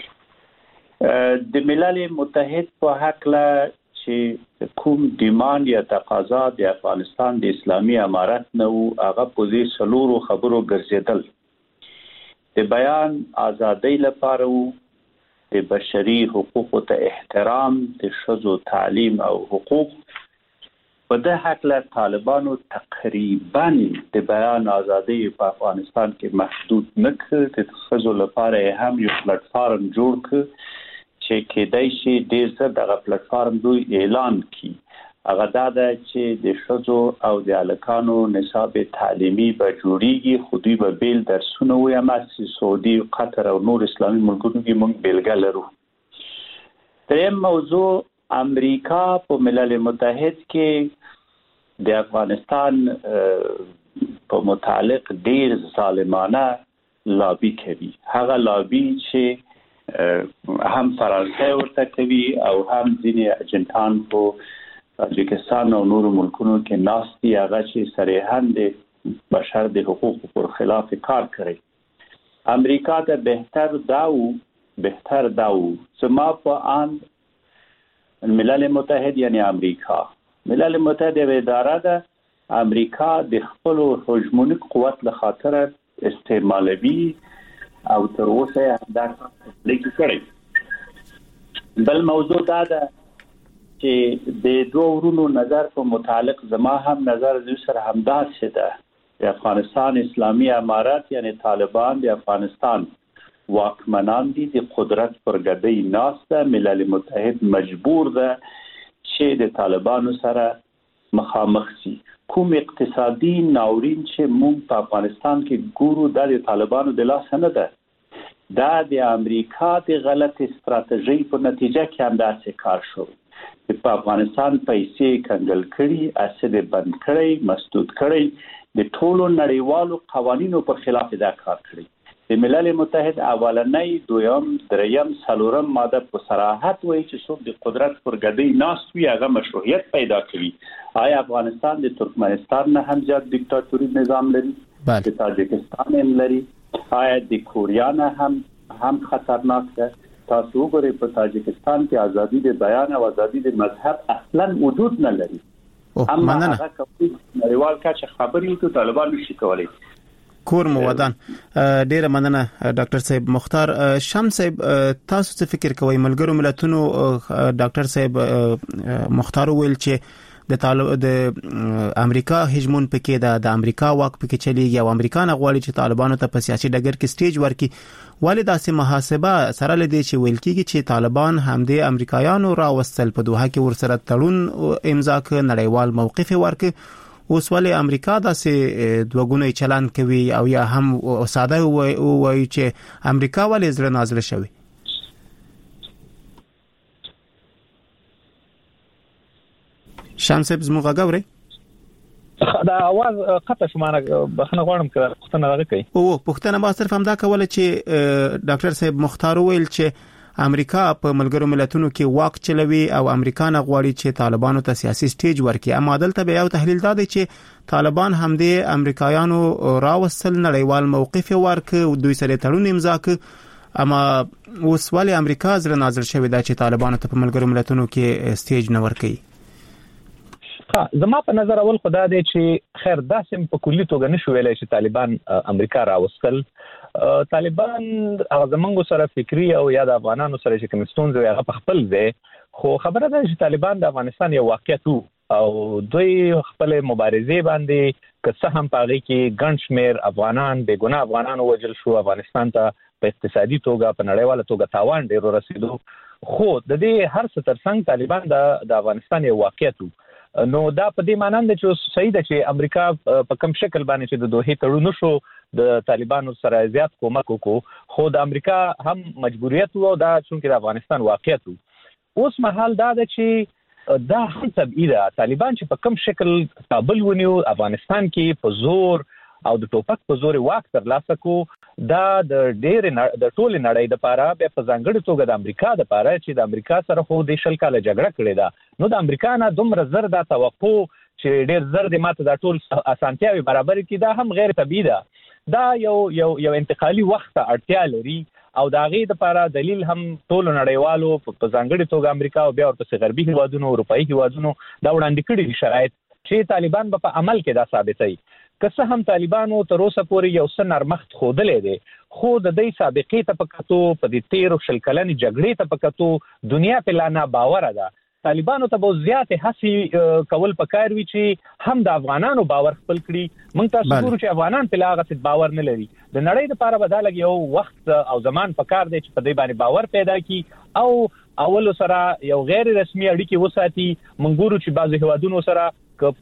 د ملل متحد په حق لا چې کوم ډیماند یا تقاضا د افغانستان د اسلامي امارت نه او هغه په دې سلورو خبرو ګرځیدل د بیان ازادۍ لپاره او د بشري حقوقو ته احترام د ښځو تعلیم او حقوق په د حق له طالبانو تقریبا د بیان ازادۍ په افغانستان کې محدود نه کړ د ښځو لپاره هم یو پلیټ فارم جوړ کړ چې کېدای شي ډېر څه دغه پلیټ فارم دوی اعلان کړي هغه دا ده چې د ښځو او د هلکانو نصاب تعلیمي به جوړیږي خو دوی به بیل درسونه ووایم چې سعودي قطر او نور اسلامي ملکونو کې موږ بیلګه لرو. دریم موضوع امریکا په ملل متحد کې د افغانستان په متعلق ډیر ظالمانه لابي کوي هغه لابي چې هم فرانسه ورته کوي او هم ځینې اجنټان په تاجکستان او نورو ملکونو کې ناستي هغه چې صریحاً د بشر د حقوقو پر خلاف کار کوي. امریکا ته بهتر داو زما په آن ملل متحد یعنی امریکا. ملل متحد یو اداره ده امریکا د خپل هجمونیک قوت له خاطر استعمالوي او تر اوسه دا لیکل کړی. بل موضوع دا ده چې د دوه ورونو نظر په متعلق زما هم نظر د سره همداسې ده. د افغانستان اسلامي امارات یعنی طالبان د افغانستان واکمنان دي، د قدرت پر ګدۍ ناست ده. ملل متحد مجبور ده چې د طالبانو سره مخامخ شي. کوم اقتصادي ناورین چې موږ په افغانستان کې ګورو د طالبانو د لاس نه ده، دا د امریکا د غلط استراتیژي په نتیجه کې همداسې کار شو. په افغانستان پیسې کنګل کړي، اسید بند کړي، مسدود کړي، د ټولو نړیوالو قوانینو پر خلاف دا کار کړی. د ملل متحد اولنۍ، دویم، دریم، څلورم ماده په صراحت وایي چې څوک د قدرت پر ګدۍ ناست وي هغه مشروعیت پیدا کوي. آیا افغانستان د ترکمنستان نه هم زیات دیکتاتوري نظام لري؟ د تاجکستان هم لري. آیا د کوریا نه هم خطرناک ده؟ تاسو وګورئ په تاجکستان کې ازادي د بیان او ازادي د مذهب اصلا وجود نه لري. اما هغه کوي نړیوال کچه خبرې کوي طالبان نشي کولای. کور مو ودان. ډیره مننه ډاکټر صاحب. مختار شمس صاحب، تاسو څه فکر کوئ؟ ملګرو ملتونو ډاکټر صاحب مختار ویل چې د امریکا هجمون پکې ده، د امریکا واک پکې چلیږي او امریکا نه غواړي چې طالبانو ته په سیاسي ډګر کې سټیج ورکړي. ولې داسې محاسبه سره لدی چې ویل کېږي چې طالبان همدې امریکایانو راوستل په دوحه کې ورسره تړون امضا کړ، نړیوال موقف ورکړ. اوس ولې امریکا داسې دوګونی چلن کوي او یا هم ساده وایي چې امریکا ولې زړه نازله شوی؟ شمس زموږ غوړې دا आवाज قطع شمانه بخنه غواړم کړه پښتنه راغی. پښتنه ما صرف هم دا کوله چې ډاکټر صاحب مختار ویل چې امریکا په ملګرو ملتونو کې واک چلوي او امریکا نه غواړي چې طالبانو ته سیاسي سټیج ورکړي. اما دلته به یو تحلیل دا دی چې طالبان هم د امریکایانو راوستل، نړیوال موقف ورکړ، دوی سره تړون امضا کړ. اما اوس ولې امریکا زړه نازل شوی دا چې طالبانو ته په ملګرو ملتونو کې سټیج نه ورکړي؟ زما په نظر اول خدا دی چې خیر داسې په کلی توګه نشو ویلای چې طالبان امریکا راوستل. طالبان هغه زمونږ سره فکری او یا د افغانانو سره چې کوم ستونزې هغه په خپل ځای، خو خبره ده چې طالبان د افغانستان یو واقعیت او دوی خپل مبارزې باندې که څه هم پاغي کې ګڼ شمېر افغانان بې ګناه افغانان وژل شو، افغانستان ته په اقتصادي توګه په نړیواله توګه تاوان ډیر رسیدو، خو د دې هر څه ترڅنګ طالبان د افغانستان یو واقعیت. نو دا په دې معنی ده چې صحیح ده چې امریکا په کوم شکل باندې چې د دوحې تړون شو د طالبانو سره زیات کومک وکړو، خو د امریکا هم مجبوریت وو دا چې د افغانستان واقعیت وو. اوس مهال دا ده چې دا هم طبيعي ده طالبان چې په کوم شکل کابل ونیو، افغانستان کې په زور او د ټوپک په زور واک ترلاسه کو، دا د ډېر د ټول نړۍ د لپاره په ځانګړي توګه د امریکا د لپاره چې د امریکا سره خو د شل کاله جګړه کړې ده، نو د امریکا نه دومره زر د توقع چې ډېر زر د ماته د ټول اسانتیاوي برابر کړي دا هم غیر طبيعي ده. دا یو انتقالي وخت اړتیا لري او دا غي د لپاره دلیل هم ټول نړیوالو په ځانګړي توګه امریکا او بیا ورته غربي هیوادونو، اروپאי هیوادونو دا وړاندې کړي شرایط چې طالبان په عمل کې دا ثابتوي. که څه هم طالبانو تر اوسه پورې یو څه نرمښت ښودلی دی، خو د دې سابقې ته په کتو، په دې 13 شل کلنې جګړې ته په کتو دنیا په لا ناباوره ده. طالبانو ته به زیاتې هڅې کول پکار وي چې هم د افغانانو باور خپل کړي. موږ تاسو ګورو چې افغانان په لا هغه باور نه لري. د نړۍ لپاره به دا لږ یو وخت او زمان پکار دی چې په دې باندې باور پیدا کړي او اول سره یو غیر رسمي اړیکې وساتي. موږ ګورو چې بعض هیوادونو سره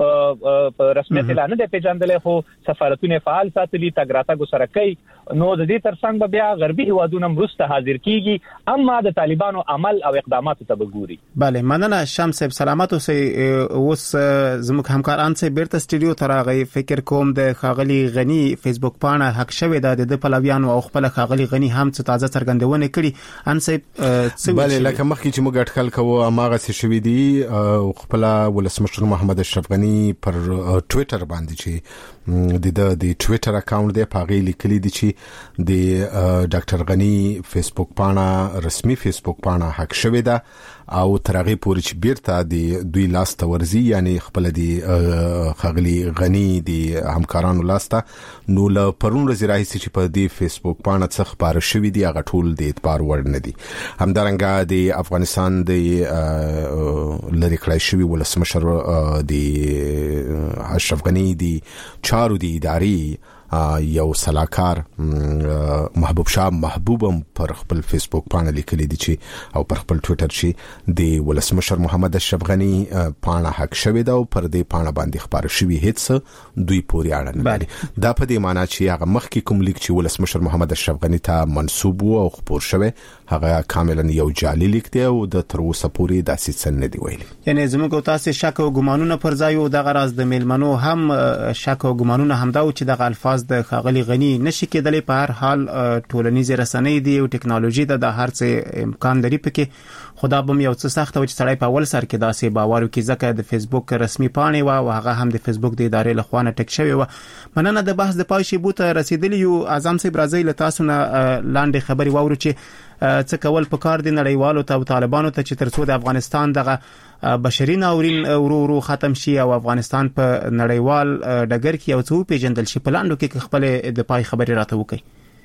په رسمیت اعلان نه پیژندلې، خو سفارتونه فعال ساتلي، تګ راتګ سره کوي. نو د دې ترڅنګ به بیا غربي هیوادونه مرسته حاضر کیږي، اما د طالبانو عمل او اقدامات ته بګوري. بله مننه شمس صاحب، سلامات اوسئ. اوس زموږ همکاران چې بیرته سټډیو ته راغی، فکر کوم د خاغلی غنی فیسبوک پاڼه حق شوی د پلویانو او خپل خاغلی غنی هم څه تازه څرګندونه کړي. ان صاحب بله لکه مخکې چې موږ اټکل کوو اماغه څه شوی دی او خپل ولسمشر محمد اشرف غنی پر ټوئیټر باندې چې د ټوئیټر اکاونټ دی پاغي لیکلي دي چې د ډاکټر غنی فیسبوک پاڼه رسمي فیسبوک پاڼه حق شوې ده او ترغه پورې چې بیرته د دوی لاسته ورزي یعنی خپل دی خغلی غنی دی همکارانو لاسته نو له پرون ورځې راځي چې په دې فیسبوک پاڼه څخه خبره شوې دي هغه ټول د اعتبار وړ نه دي. همدارنګه د افغانستان د لری کړای شوی ولسمشر د اشرف غنی دی چارو دی اداري یو سلاکار محبوب شاه محبوبم پر خپل فیسبوک باندې لیکلي دي چې او پر خپل ټوئیټر چې د ولسمشر محمد اشرف غنی پاڼه حق شوی دا او پر دې پاڼه باندې خبر شوی هیڅ دوی پورې اړه نه لري. دا په دې معنی چې هغه مخکې کوم لیک چې ولسمشر محمد اشرف غنی ته منسوب او خبر شوی هغه کاملا یو جعلي لیک دی او د تر اوسه پورې داسې څه نه دی ویلي. یعنی زموږ تاسو شک او ګمانونه پر ځای او د غراز د میلمنو هم شک او ګمانونه همدا او چې د الفاظ د خاغلی غنی نشي کېدلې په هر حال ټولنیز رسنۍ دی او ټکنالوژي د هر څه امکان لري پکې خدا بم یو څه سخت او چې سړی په اول سر کې داسې باور وکړي ځکه د فیسبوک رسمي پاڼې او هغه هم د فیسبوک د ادارې له خوا نه ټک شوی و. مننه د بحث د پای شی بوته رسیدلی یو اعظم صاحب راځي له تاسو نه لاندې خبري واورو چې څه کول پکار دي نړیوالو ته او طالبانو ته چې ترڅو د افغانستان دغه بشري ناورین ورو ختم شي او افغانستان په نړیوال ډګر کې یو څو پیژندل شي په لاندو کې خپل د پای خبري راته وکړي.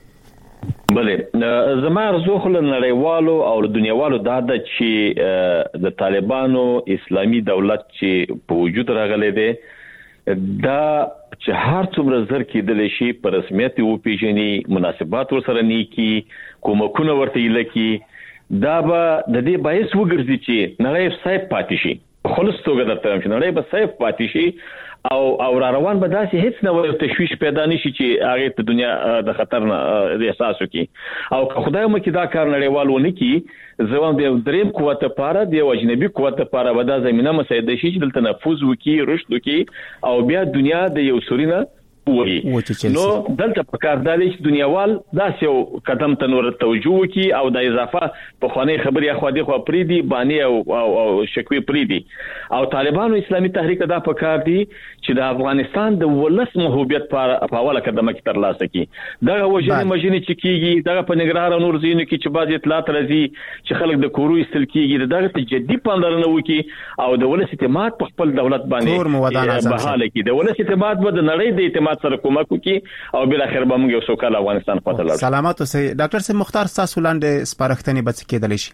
بله زما ارزو خل نړیوالو او دنیاوالو دا د چې د طالبانو اسلامي دولت چې په وجود راغلي دي دا چې هر څومره زر کېدل شي په رسمیت او پیژني مناسبات ورسره نیکی کومکونه ورته لکی دا به د دې باعث وګرځي چې نړۍ صاحب پاتې شي خلص توګه درته چې نړۍ به صاحب پاتې شي او روان به داسې هیڅ نه وي تشويش پیدا نشي چې هغه په دنیا د خطر نه احساس وکړي او خدای مو کې دا کار نړیوال ونه کی زموږ د دریم قوت لپاره د اجنبي قوت لپاره ودا زمينه مساعده شي چې دلته نفوذ وکړي رشد وکړي او بیا دنیا د یو سورینه وږي نو دلته په کار دالي چې دنیاوال داسې یو قدم ته نور توجه وکړي او د اضافه په خواني خبري اخو دي خو پریدي بانی او شکوي پریدي او طالبانو اسلامي تحریک دا په کار دي چې د افغانستان د ولس محبوبیت په اوله قدمه کې تر لاسه کی دغه وجنه مجنه چې کیږي دغه په نګرهار او نور زینو کې چې بعض اطلاعات راځي چې خلک د کورو استل کیږي دغه ته جدي پاملرنه وکړي او د ولس اعتماد په خپل دولت باندې بحاله کی د ولس اعتماد به د نړۍ د اعتماد سره کومک وکړي او بل اخر به موږ یو سوکاله افغانستان پاتې لاړ. سلامات اوسئ ډاکټر صاحب مختار تاسو لاندې سپارښتنې به څه کېدل شي؟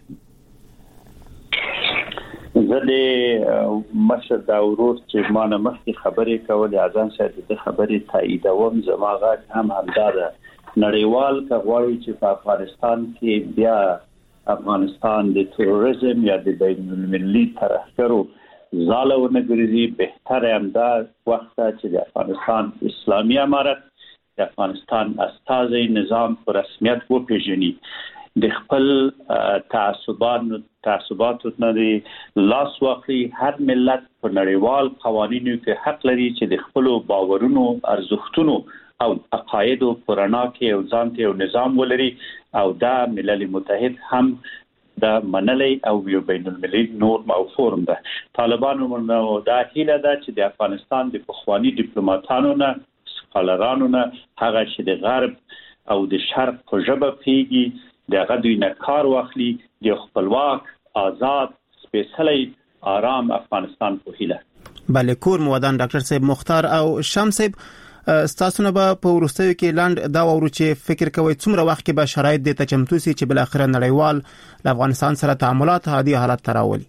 زه د مشر دا ورور چې ما نه مخکې خبرې کولې اذان صاحب د خبرې تاییدوم زماغه هم همدا ده نړیوال کغواړي چې په افغانستان کې بیا افغانستان د تروریزم یا د بین المللي ترهګرو زاله ورنګرځي بهتر امدا وخت چې د افغانستان اسلامي امارت د افغانستان استازي نظام پر رسمیت وپیژني د خپل تعصبات نه دی لاس واخلي هر ملت په نړیوال قوانینو کې حق لري چې د خپل باورونو ارزښتونو او عقاید پرانا کې او ځانته او نظام ولري او دا ملل متحد هم دا منلي او یو بین المللي نورم او فورم ده. طالبانو نو دا هیله ده چې د افغانستان د پخوانی ډیپلوماټانو نه سفالرانو نه هغه چې د غرب او د شرق په ژبه پیږي دغه دوی نه کار واخلي د خپلواک آزاد سپیڅلی آرام افغانستان په هیله. بله کور مودان ډاکټر صاحب مختار او شمس صاحب تاسو نه په ورستیو کې لاند دا ورو چې فکر کوي څومره وخت کې به شرایط د تچمتو سي چې بل اخر نړیوال د افغانستان سره تعاملات عادي حالت تراولي.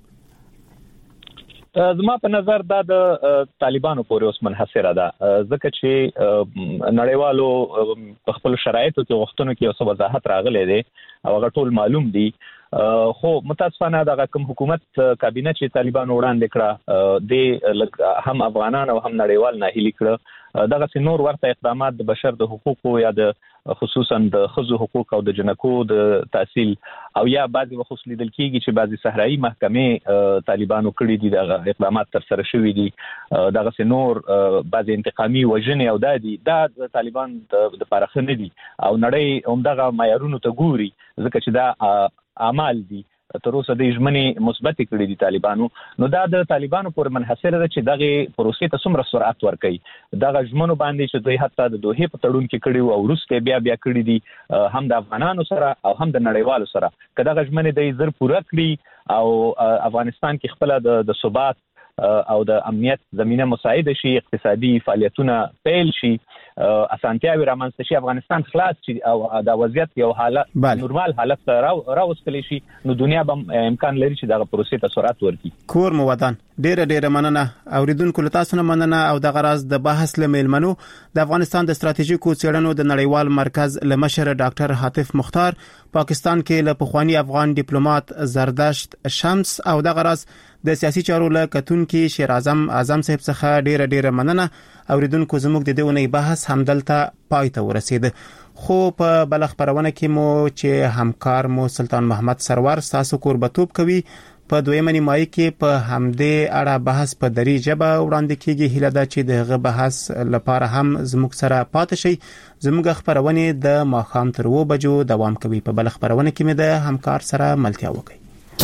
زما په نظر دا د طالبانو پورې اوس منحصره ده ځکه چې نړیوالو په خپل شرایطو کې وختونو کې اوس وضاحت راغلي دي او هغه ټول معلوم دي خو متاسفانه دغه کوم حکومت کابینه چې طالبانو وړاندې کړه د هم افغانان او هم نړیوال نه هلي کړه دغه نور ورته اقدامات د بشر د حقوقو یا د خصوصا د خزو حقوق او د جنکو د تحصیل او یا بعضي وخت لیدل کیږي چې بعضي صحرایي محکمې طالبانو کړی دي دغه اقدامات تر سره شوې دي دغه نور بعضي انتقامي وژنې او دا طالبان د پارخ نه دي او نړۍ هم دغه معیارونو ته ګوري ځکه چې دا اعمال دي تر اوسه د ژمنې مثبت کړي دي طالبانو. نو دا د طالبانو پر منحصر ده چې دغه پروسې ته څومره سرعت ورکړي. دغه ژمنو باندې چې دوی حتی د دوه په تړون کې کړي او وروسته بیا کړي دي هم د افغانانو سره او هم د نړیوالو سره، که دغه ژمنې د زر پوره کړي او افغانستان کې خپل د ثبات او د امنیت زمينه مساعد شي، اقتصادي فعالیتونه پیل شي، اسانتیاوي رامنځته شي، افغانستان خلاص شي او د وضعیت یو حالت نورمال حالت راوستل شي، نو دنیا به امکان لري چې دغه پروسې ته سرعت ورکړي. کور مو ودان ډیره مننه اوریدونکو له تاسو نه مننه. او د غراز د بحث لمیلمنو د افغانستان د ستراتیژیکو څېړنو د نړیوال مرکز لمشر ډاکټر حاتف مختار، پاکستان کې له پخوانی افغان ډیپلوماټ زردشت شمس او د غراز د سیاسي چارو له کتونکو شیر اعظم صاحب څخه ډیره مننه. اوریدونکو زموږ د دې بحث همدلته پای ته ورسید. خو په بل خبرونه کې مو چې همکار مو سلطان محمد سرور تاسو قربتوب کوي په دویمه نیمایي کې په همدې اړه بحث په دری ژبه وړاندې کیږي. هیله ده چې دغه بحث لپاره هم زموږ سره پاتې شي. زموږ خبرونه د ماخام تر 2 بجو دوام کوي. په بل خبرونه کې مې د همکار سره ملتیا وکړي.